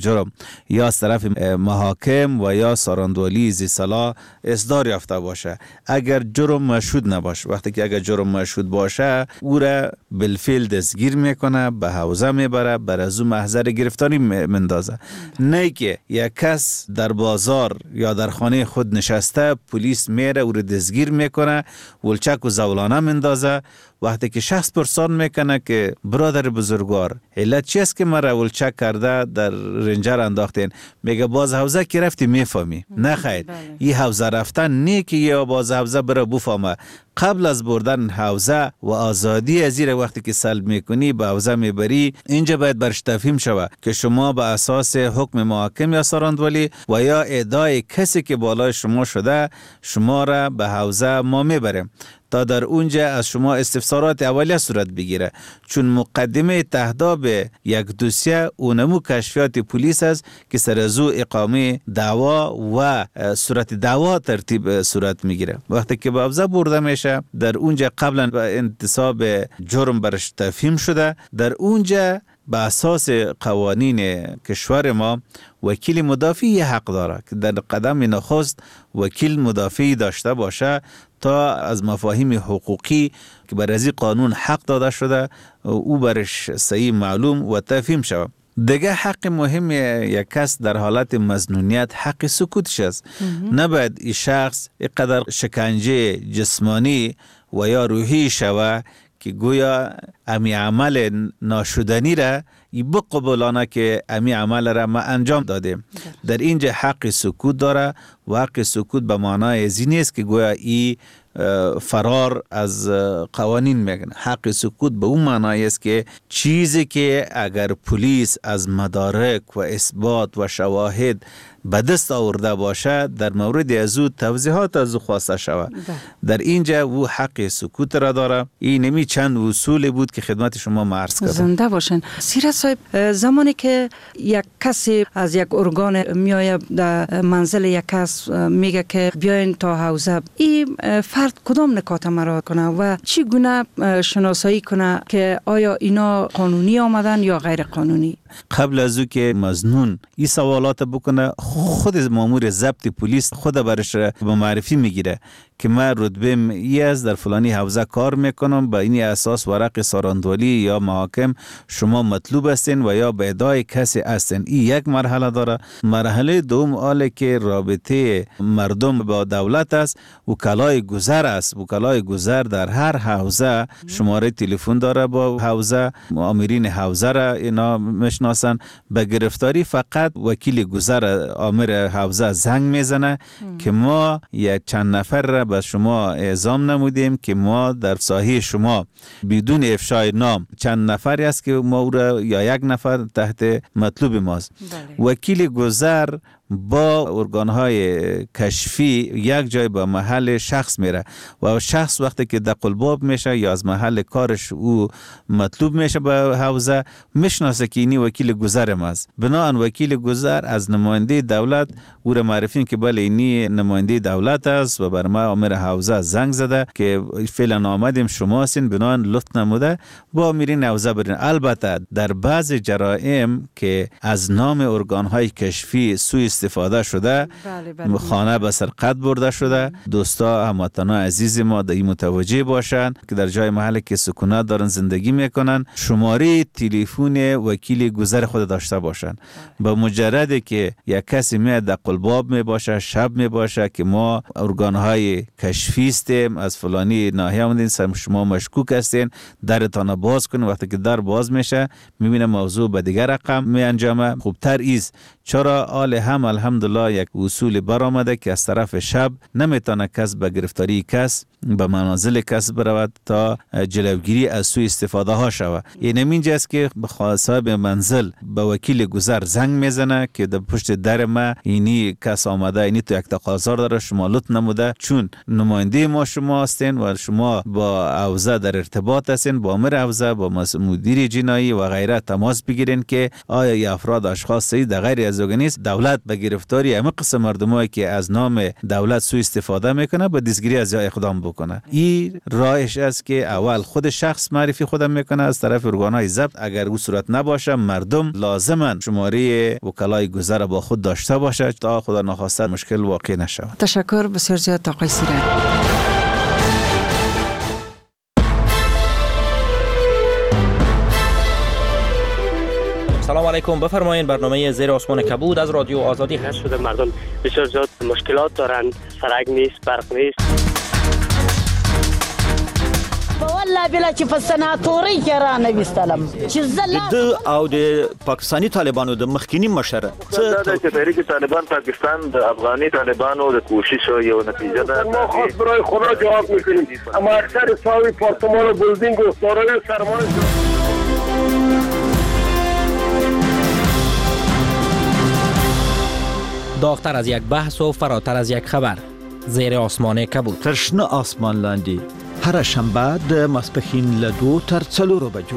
جرم یا از طرف محاکم و یا ساراندولی زیصلاح اصدار یافته باشه. اگر جرم مشهود نباشه، وقتی که اگر جرم مشهود باشه او را بالفعل دستگیر میکنه، به حوزه میبره، بر از او محضر گرفتاری مندازه. نه که یک کس در بازار یا در خانه خود نشسته پلیس میره او را دستگیر میکنه، ولچک و زولانه مندازه. وقتی که شخص پرسان میکنه که برادر بزرگوار علت چی است که مرا ولچک کرده در رنجر انداختین، میگه باز حوزه که رفتی میفهمی. نه خیر، این حوزه رفتن نه که یا باز حوزه برا بفهمه. قبل از بردن حوزه و آزادی از این وقتی که سلب میکنی به حوزه میبری، اینجا باید برش تفهیم شود که شما به اساس حکم محاکم یا ساراندولی و یا ادعای کسی که بالای شما شده شما را به حوزه ما میبریم تا در اونجا از شما استفسارات اولیه صورت بگیره. چون مقدمه تهداب یک دوسیه اونمو کشفیات پلیس است که سر از او اقامه دعوا و صورت دعوا ترتیب صورت میگیره. وقتی که به حوزه برده میشه، در اونجا قبلا به انتصاب جرم برش تفهیم شده، در اونجا به اساس قوانین کشور ما وکیل مدافعی حق داره که در قدم نخست وکیل مدافعی داشته باشه تا از مفاهیم حقوقی که بر از قانون حق داده شده او برش صحیح معلوم و تفهیم شود. دیگه حق مهم یک کس در حالت مظنونیت حق سکوتش است. نباید این شخص اینقدر شکنجه جسمانی و یا روحی شود که گویا امی عمل ناشدنی را ای بقبولانه که امی عمل را ما انجام دادیم. در اینجا حق سکوت داره و حق سکوت به معنای ازی نیست که گویا ای فرار از قوانین میگن. حق سکوت به اون معنای است که چیزی که اگر پلیس از مدارک و اثبات و شواهد به دست آورده باشه در مورد از او توضیحات از او خواسته شود، در اینجا او حق سکوت را داره. این نمی چند اصول بود که خدمت شما معرض کردم. زنده باشن. سیرت صاحب، زمانی که یک کسی از یک ارگان میایه در منزل یک کس میگه که بیاین تا حوزه، این فرد کدام نکات مراعات کنه و چی گونه شناسایی کنه که آیا اینا قانونی آمدن یا غیر قانونی؟ قبل از او که مظنون این سوالات بکنه، خود مامور ضبط پلیس خود برش به معرفی میگیره که من رتبه ای از در فلانی حوزه کار میکنم، با این اساس ورق ساراندولی یا محاکم شما مطلوب هستین و یا به ادعای کسی هستین. این یک مرحله داره. مرحله دوم آله که رابطه مردم با دولت است، وکلای گذر است. وکلای گذر در هر حوزه شماره تلفن داره با حوزه، آمرین حوزه را اینا مشناسن. به گرفتاری فقط وکیل گذر آمر حوزه زنگ میزنه که ما یک چند نفر را به شما اعزام نمودیم که ما در ساحه شما بدون افشای نام چند نفری است که ما را یا یک نفر تحت مطلوب ماست. بله. وکیل گذر با ارگانهای کشفی یک جای به محل شخص میره و شخص وقتی که دقلباب میشه یا از محل کارش او مطلوب میشه به حوزه، میشناسه که اینی وکیل گذر ماست. بنابراین وکیل گذر از نماینده دولت او را معرفی که بله اینی نماینده دولت است و بر ما آمر حوزه زنگ زده که فعلا آمدیم شما هستین، بنابراین لطف نموده با میرین حوزه برین. البته در بعض جرائم که از نام ارگانهای کشفی سوء استفاده شده، بله بله. خانه به سرقت برده شده، دوستا هموطنان عزیز ما در این متوجه باشند که در جای محل که سکونت دارن زندگی میکنن شماره تلفن وکیل گذر خود داشته باشند. با مجرد که یک کسی میاد در قلباب می باشه، شب می باشه که ما ارگانهای کشفی هستیم از فلانی ناحیه آمدین، شما مشکوک هستین، درتان باز کنین. وقتی که در باز میشه میبینه موضوع به دیگر رقم می انجامه. خوبتر ایست. چرا آل هم الحمدلله یک اصول برآمده که از طرف شب نمیتونه کس به گرفتاری کس به منازل کس برود تا جلوگیری از سوء استفاده ها شود. این همینجاست که صاحب منزل به وکیل گذر زنگ میزنه که در پشت در ما اینی کس آمده، اینی تو یک تقاضا داره، شما لطف نموده چون نماینده ما شما هستین و شما با حوزه در ارتباط هستین، با امر حوزه، با مدیر جنایی و غیره تماس بگیرین که آیا ای افراد اشخاص در غیر از نیست دولت به گرفتاری همه قسم مردمایی که از نام دولت سوء استفاده میکنه به دستگیری از اقدام بکنه. این راهش است که اول خود شخص معرفی خودم میکنه از طرف ارگانهای ضبط. اگر او صورت نباشه مردم لازما شماره وکلای گذر با خود داشته باشه تا خدا نخواسته مشکل واقع نشود. تشکر بسیار زیاد آقای سیرت. سلام علیکم، بفرمایید. برنامه زیر آسمان کبود از رادیو آزادی هست. شده مردم بسیار زیاد مشکلات دارن، سرک نیست، برق نیست. والله بلا چې په سناتوري کې را نه وستلم چې زلا د او د پاکستانی طالبانو د مخکینی مشر څه د تحریک طالبان پاکستان د افغاني طالبانو د کوشش یو نتیجه ده. ما خاص برای خدا جواب میکنیم. اما اکثر ساوی پارتمان بلدینگ و سارای سرمایه داغتر از یک بحث و فراتر از یک خبر. زیر آسمان کبود. ترشنه آسمان لاندی. هر شنبه د ماسپښین له دوو تر څلورو بجو.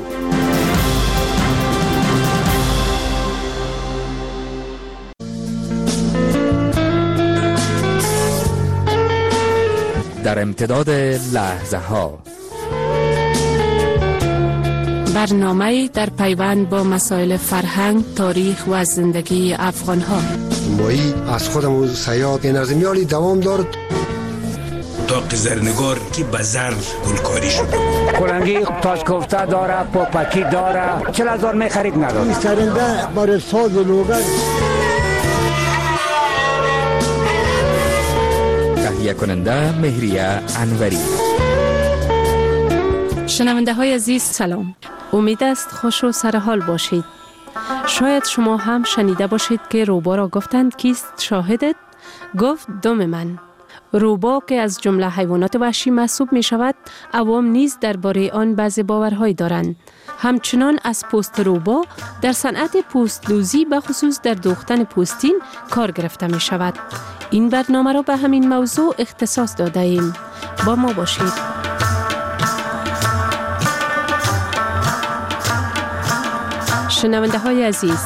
در امتداد لحظه ها برنامه در پیوند با مسائل فرهنگ، تاریخ و زندگی افغان ها. مایی از خودمون سیاد نظمیالی دوام دارد. داغ زرنگار که به زر گلکاری شده. کلنگی تاج کوفته داره، پاپکی داره، چل هزار می خرید نداره. سرنده برای ساز و لوگر. تهیه کننده مهریه انوری. شنونده های عزیز سلام. امید است خوش و سرحال باشید. شاید شما هم شنیده باشید که روبا را گفتند کیست شاهدت؟ گفت دم من. روبا که از جمله حیوانات وحشی محسوب می شود، عوام نیز درباره آن بعضی باورهایی دارند. همچنان از پوست روبا در صنعت پوستدوزی به خصوص در دوختن پوستین کار گرفته می شود. این برنامه را به همین موضوع اختصاص داده ایم. با ما باشید. شنونده های عزیز،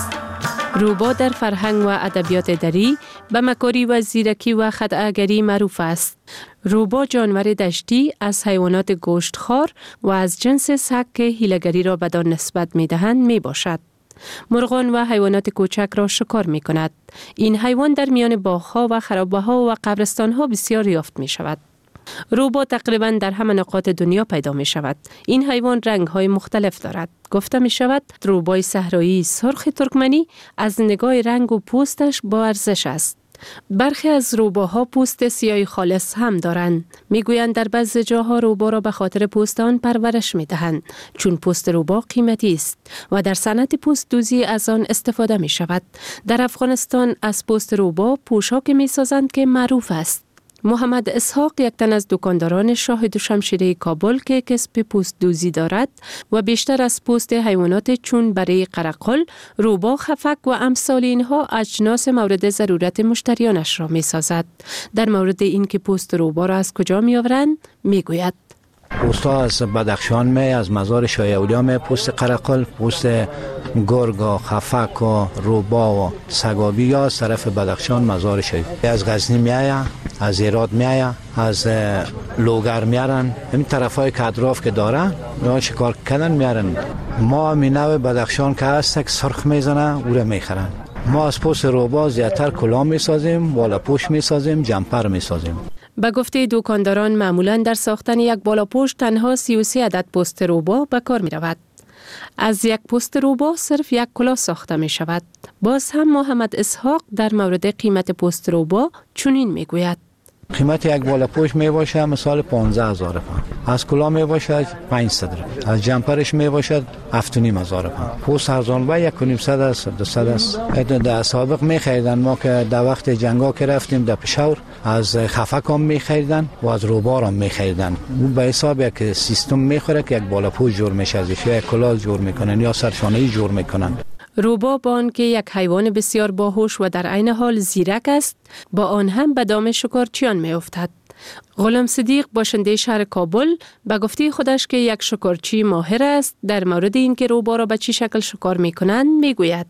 روبا در فرهنگ و ادبیات دری به مکاری و زیرکی و خدعه‌گری معروف است. روبا جانور دشتی از حیوانات گوشتخوار و از جنس سگ که حیله‌گری را بدان نسبت می دهند می باشد. مرغان و حیوانات کوچک را شکار می کند. این حیوان در میان باغ‌ها و خرابه‌ها و قبرستان‌ها بسیار یافت می شود. روبا تقریباً در همه نقاط دنیا پیدا می شود. این حیوان رنگ‌های مختلف دارد. گفته می شود روبای صحرایی سرخ ترکمنی از نگاه رنگ و پوستش با ارزش است. برخی از روباها پوست سیاه خالص هم دارند. می گویند در بعضی جاها روبا را به خاطر پوست آن پرورش می دهند، چون پوست روبا قیمتی است و در صنعت پوست دوزی از آن استفاده می شود. در افغانستان از پوست روبا پوشاک می سازند که معروف است. محمد اسحاق یک تن از دکانداران شاهد و شمشیره کابل که کسب پوست دوزی دارد و بیشتر از پوست حیوانات چون بره قرقل، روبا، خفک و امثال اینها اجناس مورد ضرورت مشتریانش را می سازد. در مورد این که پوست روبا را از کجا می آورند می گوید. پوست ها از بدخشان می، از مزار شاه اولیا می، پوست قرقل، پوست گرگ و خفک و روبا و سگابی یا از طرف بدخشان مزار شاه. از غزنی می آید، از هرات می آید، از لوگر میارن. این طرف های که اطراف که داره یا شکار کردن میارن. ما می نوع بدخشان که هست که سرخ میزنه او را میخرن. ما از پوست روبا زیادتر کلاه میسازیم، بالاپوش میسازیم، جمپر میسازیم. به گفته دکانداران معمولا در ساختن یک بالاپوش تنها سی و سه عدد پوست روبا به کار می رود. از یک پوست روبا صرف یک کلاه ساخته می شود. باز هم محمد اسحاق در مورد قیمت پوست روبا چنین می گوید. قیمت یک بالاپوش می باشه مثال پانزده هزار پوند. از کلاه می باشد پانصد. از جمپرش می باشد هفت و نیم هزار پوند. پوست ارزان با یک و نیم صد است، دو صد است. در سابق می خریدن. ما که در وقت جنگا که رفتیم در پشاور از خفک هم می خریدن و از روبا هم می خریدن. اون به حساب یک سیستم می خوره که یک بالاپوش جور میشه، ازش یک کلاه جور میکنن یا سرشانه‌ای جور میکنن. روبا با آنکه یک حیوان بسیار باهوش و در عین حال زیرک است، با آن هم به دام شکارچیان می افتد. غلام صدیق باشنده شهر کابل به گفته خودش که یک شکارچی ماهر است در مورد اینکه روبا را به چی شکل شکار می کنند می گوید.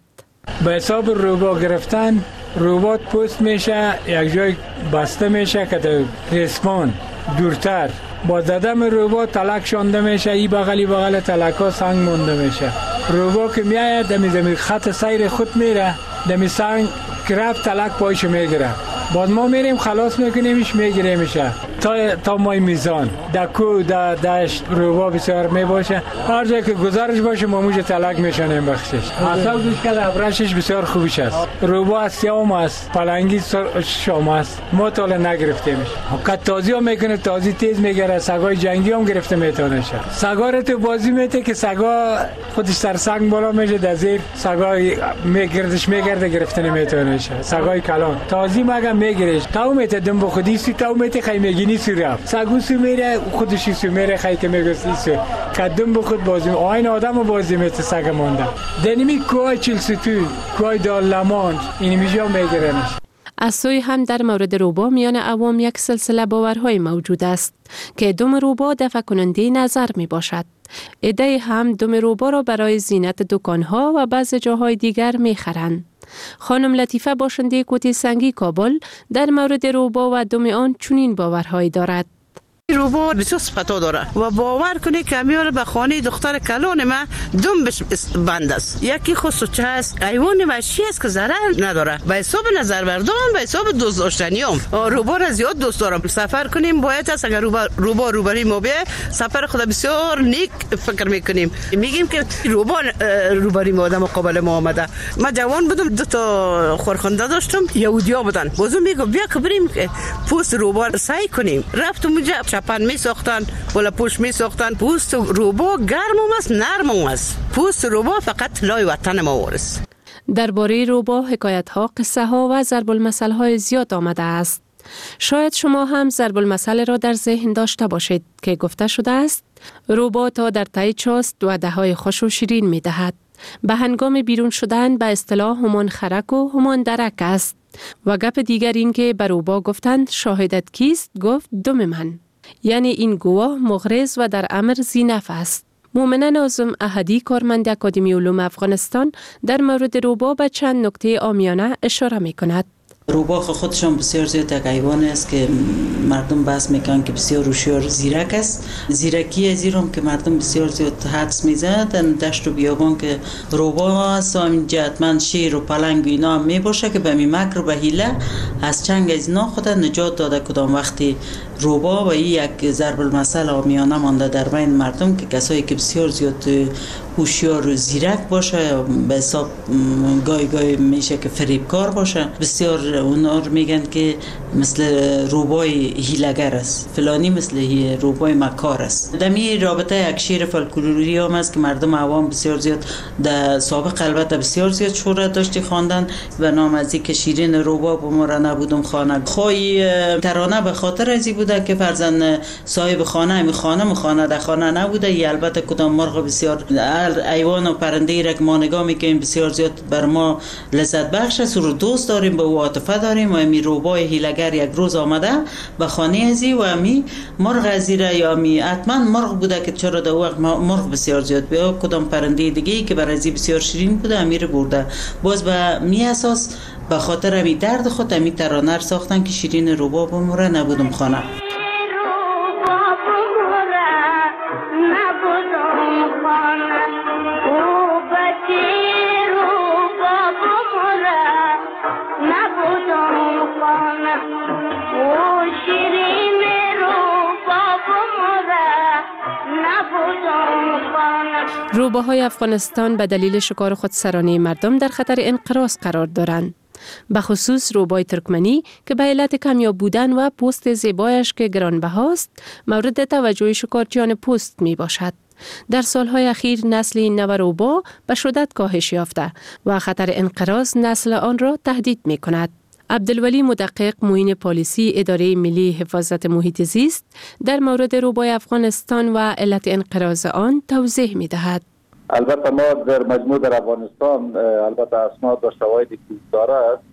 به حساب روبا گرفتن، ربات پست میشه، یک جای بسته میشه که ریسمان دورتر با ددم روبا تلک شانده میشه، ای بغلی بغل تلک ها سنگ مونده میشه. روبا که میاید دمی دمی خط سیر خود میره، دمی سنگ گرفت تلک پایش میگیره. بعد ما میریم خلاص میکنیمش میگیریمشه تا تا مای میزان دکو دا دشت روبا بسیار میباشه، هر جایی که گزارش باشه ما موج تلک میشنیم بخشش. اصلا گوش که ابرشش بسیار خوبش است. روبا از سیام است، پلنگی شام است، ما تاله نگرفتیمش. که تازی هم میکنه، تازی تیز میگیره، سگای جنگی هم گرفته میتونه شه. سگا رو تو بازی میته که سگا خودش سر سنگ بالا میشه، در زیر سگای میگردش میگرده گرفته نمیتونه شه. سگای کلان تازی مگه میگیرش، تاو میته دم با خودی سی تاو میته خی میگینی سی رفت سگو سی میره خودشی سی میره خی که میگستی سی کدم با خود بازی آین آدم بازی میته سگ مانده دنیمی کوای چلسی تو کوای دالمان اینی میجا میگیرنش. از سوی هم در مورد روبا میان عوام یک سلسله باورهای موجود است که دم روبا دفع کننده نظر می باشد. عده هم دم روبا را برای زینت دکانها و بعض جاهای دیگر می خرند. خانم لطیفه باشنده کوتی سنگی کابل در مورد روبا و دم آن چنین باورهایی دارد. روبا بسیار صفتا داره و باور کنی که میاره به خانه دختر کلان ما دم بش بند است. یکی خصوصی هست ایوان وحشی است که ضرر نداره به حساب نظر بردم، به حساب دوست داشتنیام. روبا را زیاد دوست دارم. سفر کنیم باید است اگر روبا روبا روبری ما بیه سفر خدا بسیار نیک فکر میکنیم. میگیم که روبا روبری ما آدم قابل ما آمده. ما جوان بودم دو تا خورخنده داشتم، یهودیا بودن. بازم میگم بیا که بریم پوست روبا سعی کنیم. رفتم اونجا چپن می ساختن، بالا پوش می ساختن. پوست روبا گرم است، نرم است. پوست روبا فقط لای وطن ما وارث. درباره روبا حکایت ها، قصه ها و ضرب المثل های زیاد آمده است. شاید شما هم ضرب المثل را در ذهن داشته باشید که گفته شده است روبا تا در تای چاست وعده های خوش و شیرین می دهد. به هنگام بیرون شدن به اصطلاح همان خرک و همان درک است. و گپ دیگر این که به روبا گفتند شاهدت کیست؟ گفت دم من. یعنی این گواه مغرض و در امر ذی‌نفع است. مومنه ناظم احدی کارمند اکادمی علوم افغانستان در مورد روبا به چند نکته عامیانه اشاره می کند. روبا خودشان بسیار زیاد یک حیوان است که مردم بحث میکنن که بسیار هوشیار زیرک است. زیرکی از ایران که مردم بسیار زیاد حدس میزنند در دشت و بیابان که روبا است و اینجا حتما شیر و پلنگ و اینا هم میباشه که به می مکر و به حیله از چنگ از اینا خود نجات داده. کدام وقتی روبا و یک ضرب المثل عامیانه مانده در بین مردم که کسایی که بسیار زیاد هوشیار و زیرک باشه به حساب گای گای میشه که فریبکار باشه، بسیار اونا رو میگن که مثل روبای هیلگر است، فلانی مثل روبای مکار است. دمی رابطه یک شعر فولکلوری هم است که مردم عوام بسیار زیاد در سابق البته بسیار زیاد شهرت داشتی خواندن و نام از که شیرین روبا به ما را نبودم خانه خواهی ترانه به خاطر ازی بوده که فرزن صاحب خانه می خانه می خانه در خانه نبوده. ای البته کدام مرغ بسیار حیوان و پرنده را که ما نگاه میکنیم بسیار زیاد بر ما لذت بخش است و رو دوست داریم به او عاطفه داریم و امی روبای هیلگر یک روز آمده به خانه ازی و امی مرغ ازی را یا امی حتما مرغ بوده که چرا در وقت مرغ بسیار زیاد بیا کدام پرنده دیگه که بر ازی بسیار شیرین بوده امی رو برده. باز به می اساس به خاطر امی درد خود امی ترانه ساختن که شیرین روبا بموره نبودم خانه. روباهای افغانستان به دلیل شکار خودسرانه مردم در خطر انقراض قرار دارند. به خصوص روبای ترکمنی که به علت کمیاب بودن و پوست زیبایش که گرانبهاست مورد توجه شکارچیان پوست می باشد. در سالهای اخیر نسل این نوع روبا به شدت کاهش یافته و خطر انقراض نسل آن را تهدید می کند. عبدالولی مدقق معین پالیسی اداره ملی حفاظت محیط زیست در مورد روبای افغانستان و علت انقراض آن توضیح می دهد. البته ما در مجموع در افغانستان البته اسناد و شواهدی که داره است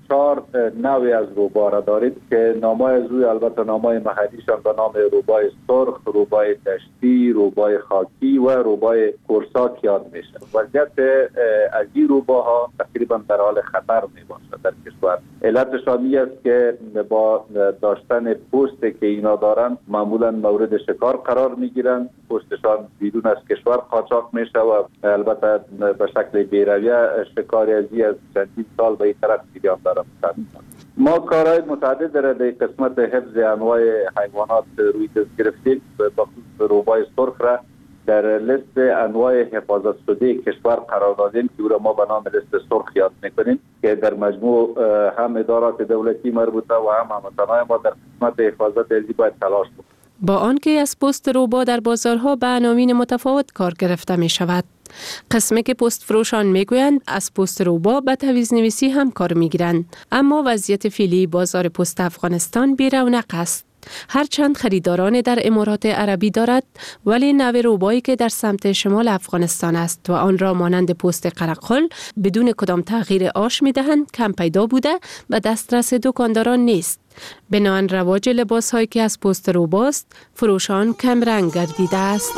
چهار نوعی از روبا را دارید که نامای از روی البته نامای محلیشان به نام روبای سرخ، روبای دشتی، روبای خاکی و روبای کورساک یاد میشه. وضعیت از این روباها تقریبا در حال خطر می باشد در کشور. علتش آنی است که با داشتن پوستی که اینا دارن معمولا مورد شکار قرار می گیرن، پوستشان بیرون از کشور قاچاق میشه و البته به شکل بیرویه شکاری از از چندین سال به این طرف جریان داره. ما کارهای متعدد را در قسمت حفظ انواع حیوانات روی دست گرفتیم. بخصوص روبای سرخ را در لیست انواع حفاظت شده کشور قرار دادیم که او را ما به نام لیست سرخ یاد میکنیم که در مجموع هم ادارات دولتی مربوطه و هم هموطنان ما در قسمت حفاظت ازی باید تلاش کنیم. با آنکه از پست روبا در بازارها به عناوین متفاوت کار گرفته می شود، قسمی که پست فروشان می گویند از پست روبا به تعویض نویسی هم کار می گیرند. اما وضعیت فعلی بازار پست افغانستان بی رونق است. هرچند خریداران در امارات عربی دارد، ولی نوع روبایی که در سمت شمال افغانستان است و آن را مانند پست قرقل بدون کدام تغییر آش می دهند کم پیدا بوده و دسترس دکانداران نیست. بنابراین رواج لباس هایی که از پست روباست فروشان کم رنگ گردیده است.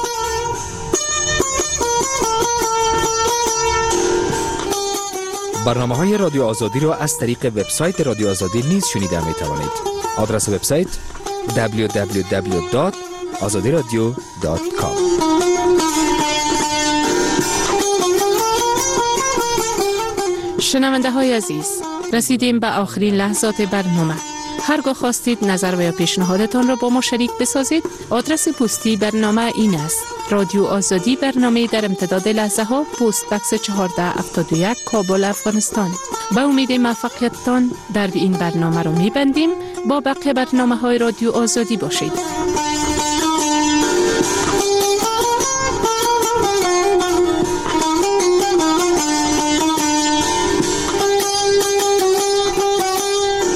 برنامه های رادیو آزادی را از طریق وبسایت رادیو آزادی نیز شنیده می توانید. آدرس وبسایت دبلیو دبلیو دبلیو دات آزادی رادیو دات کام. شنونده های عزیز، رسیدیم به آخرین لحظات برنامه. هرگاه خواستید نظر و یا پیشنهادتان را با ما شریک بسازید، آدرس پستی برنامه این است: رادیو آزادی، برنامه در امتداد لحظه ها، پست بکس چهارده هفتاد و یک، کابل، افغانستان. با امید موفقیتتان در این برنامه را می‌بندیم. با بقیه برنامه های رادیو آزادی باشید.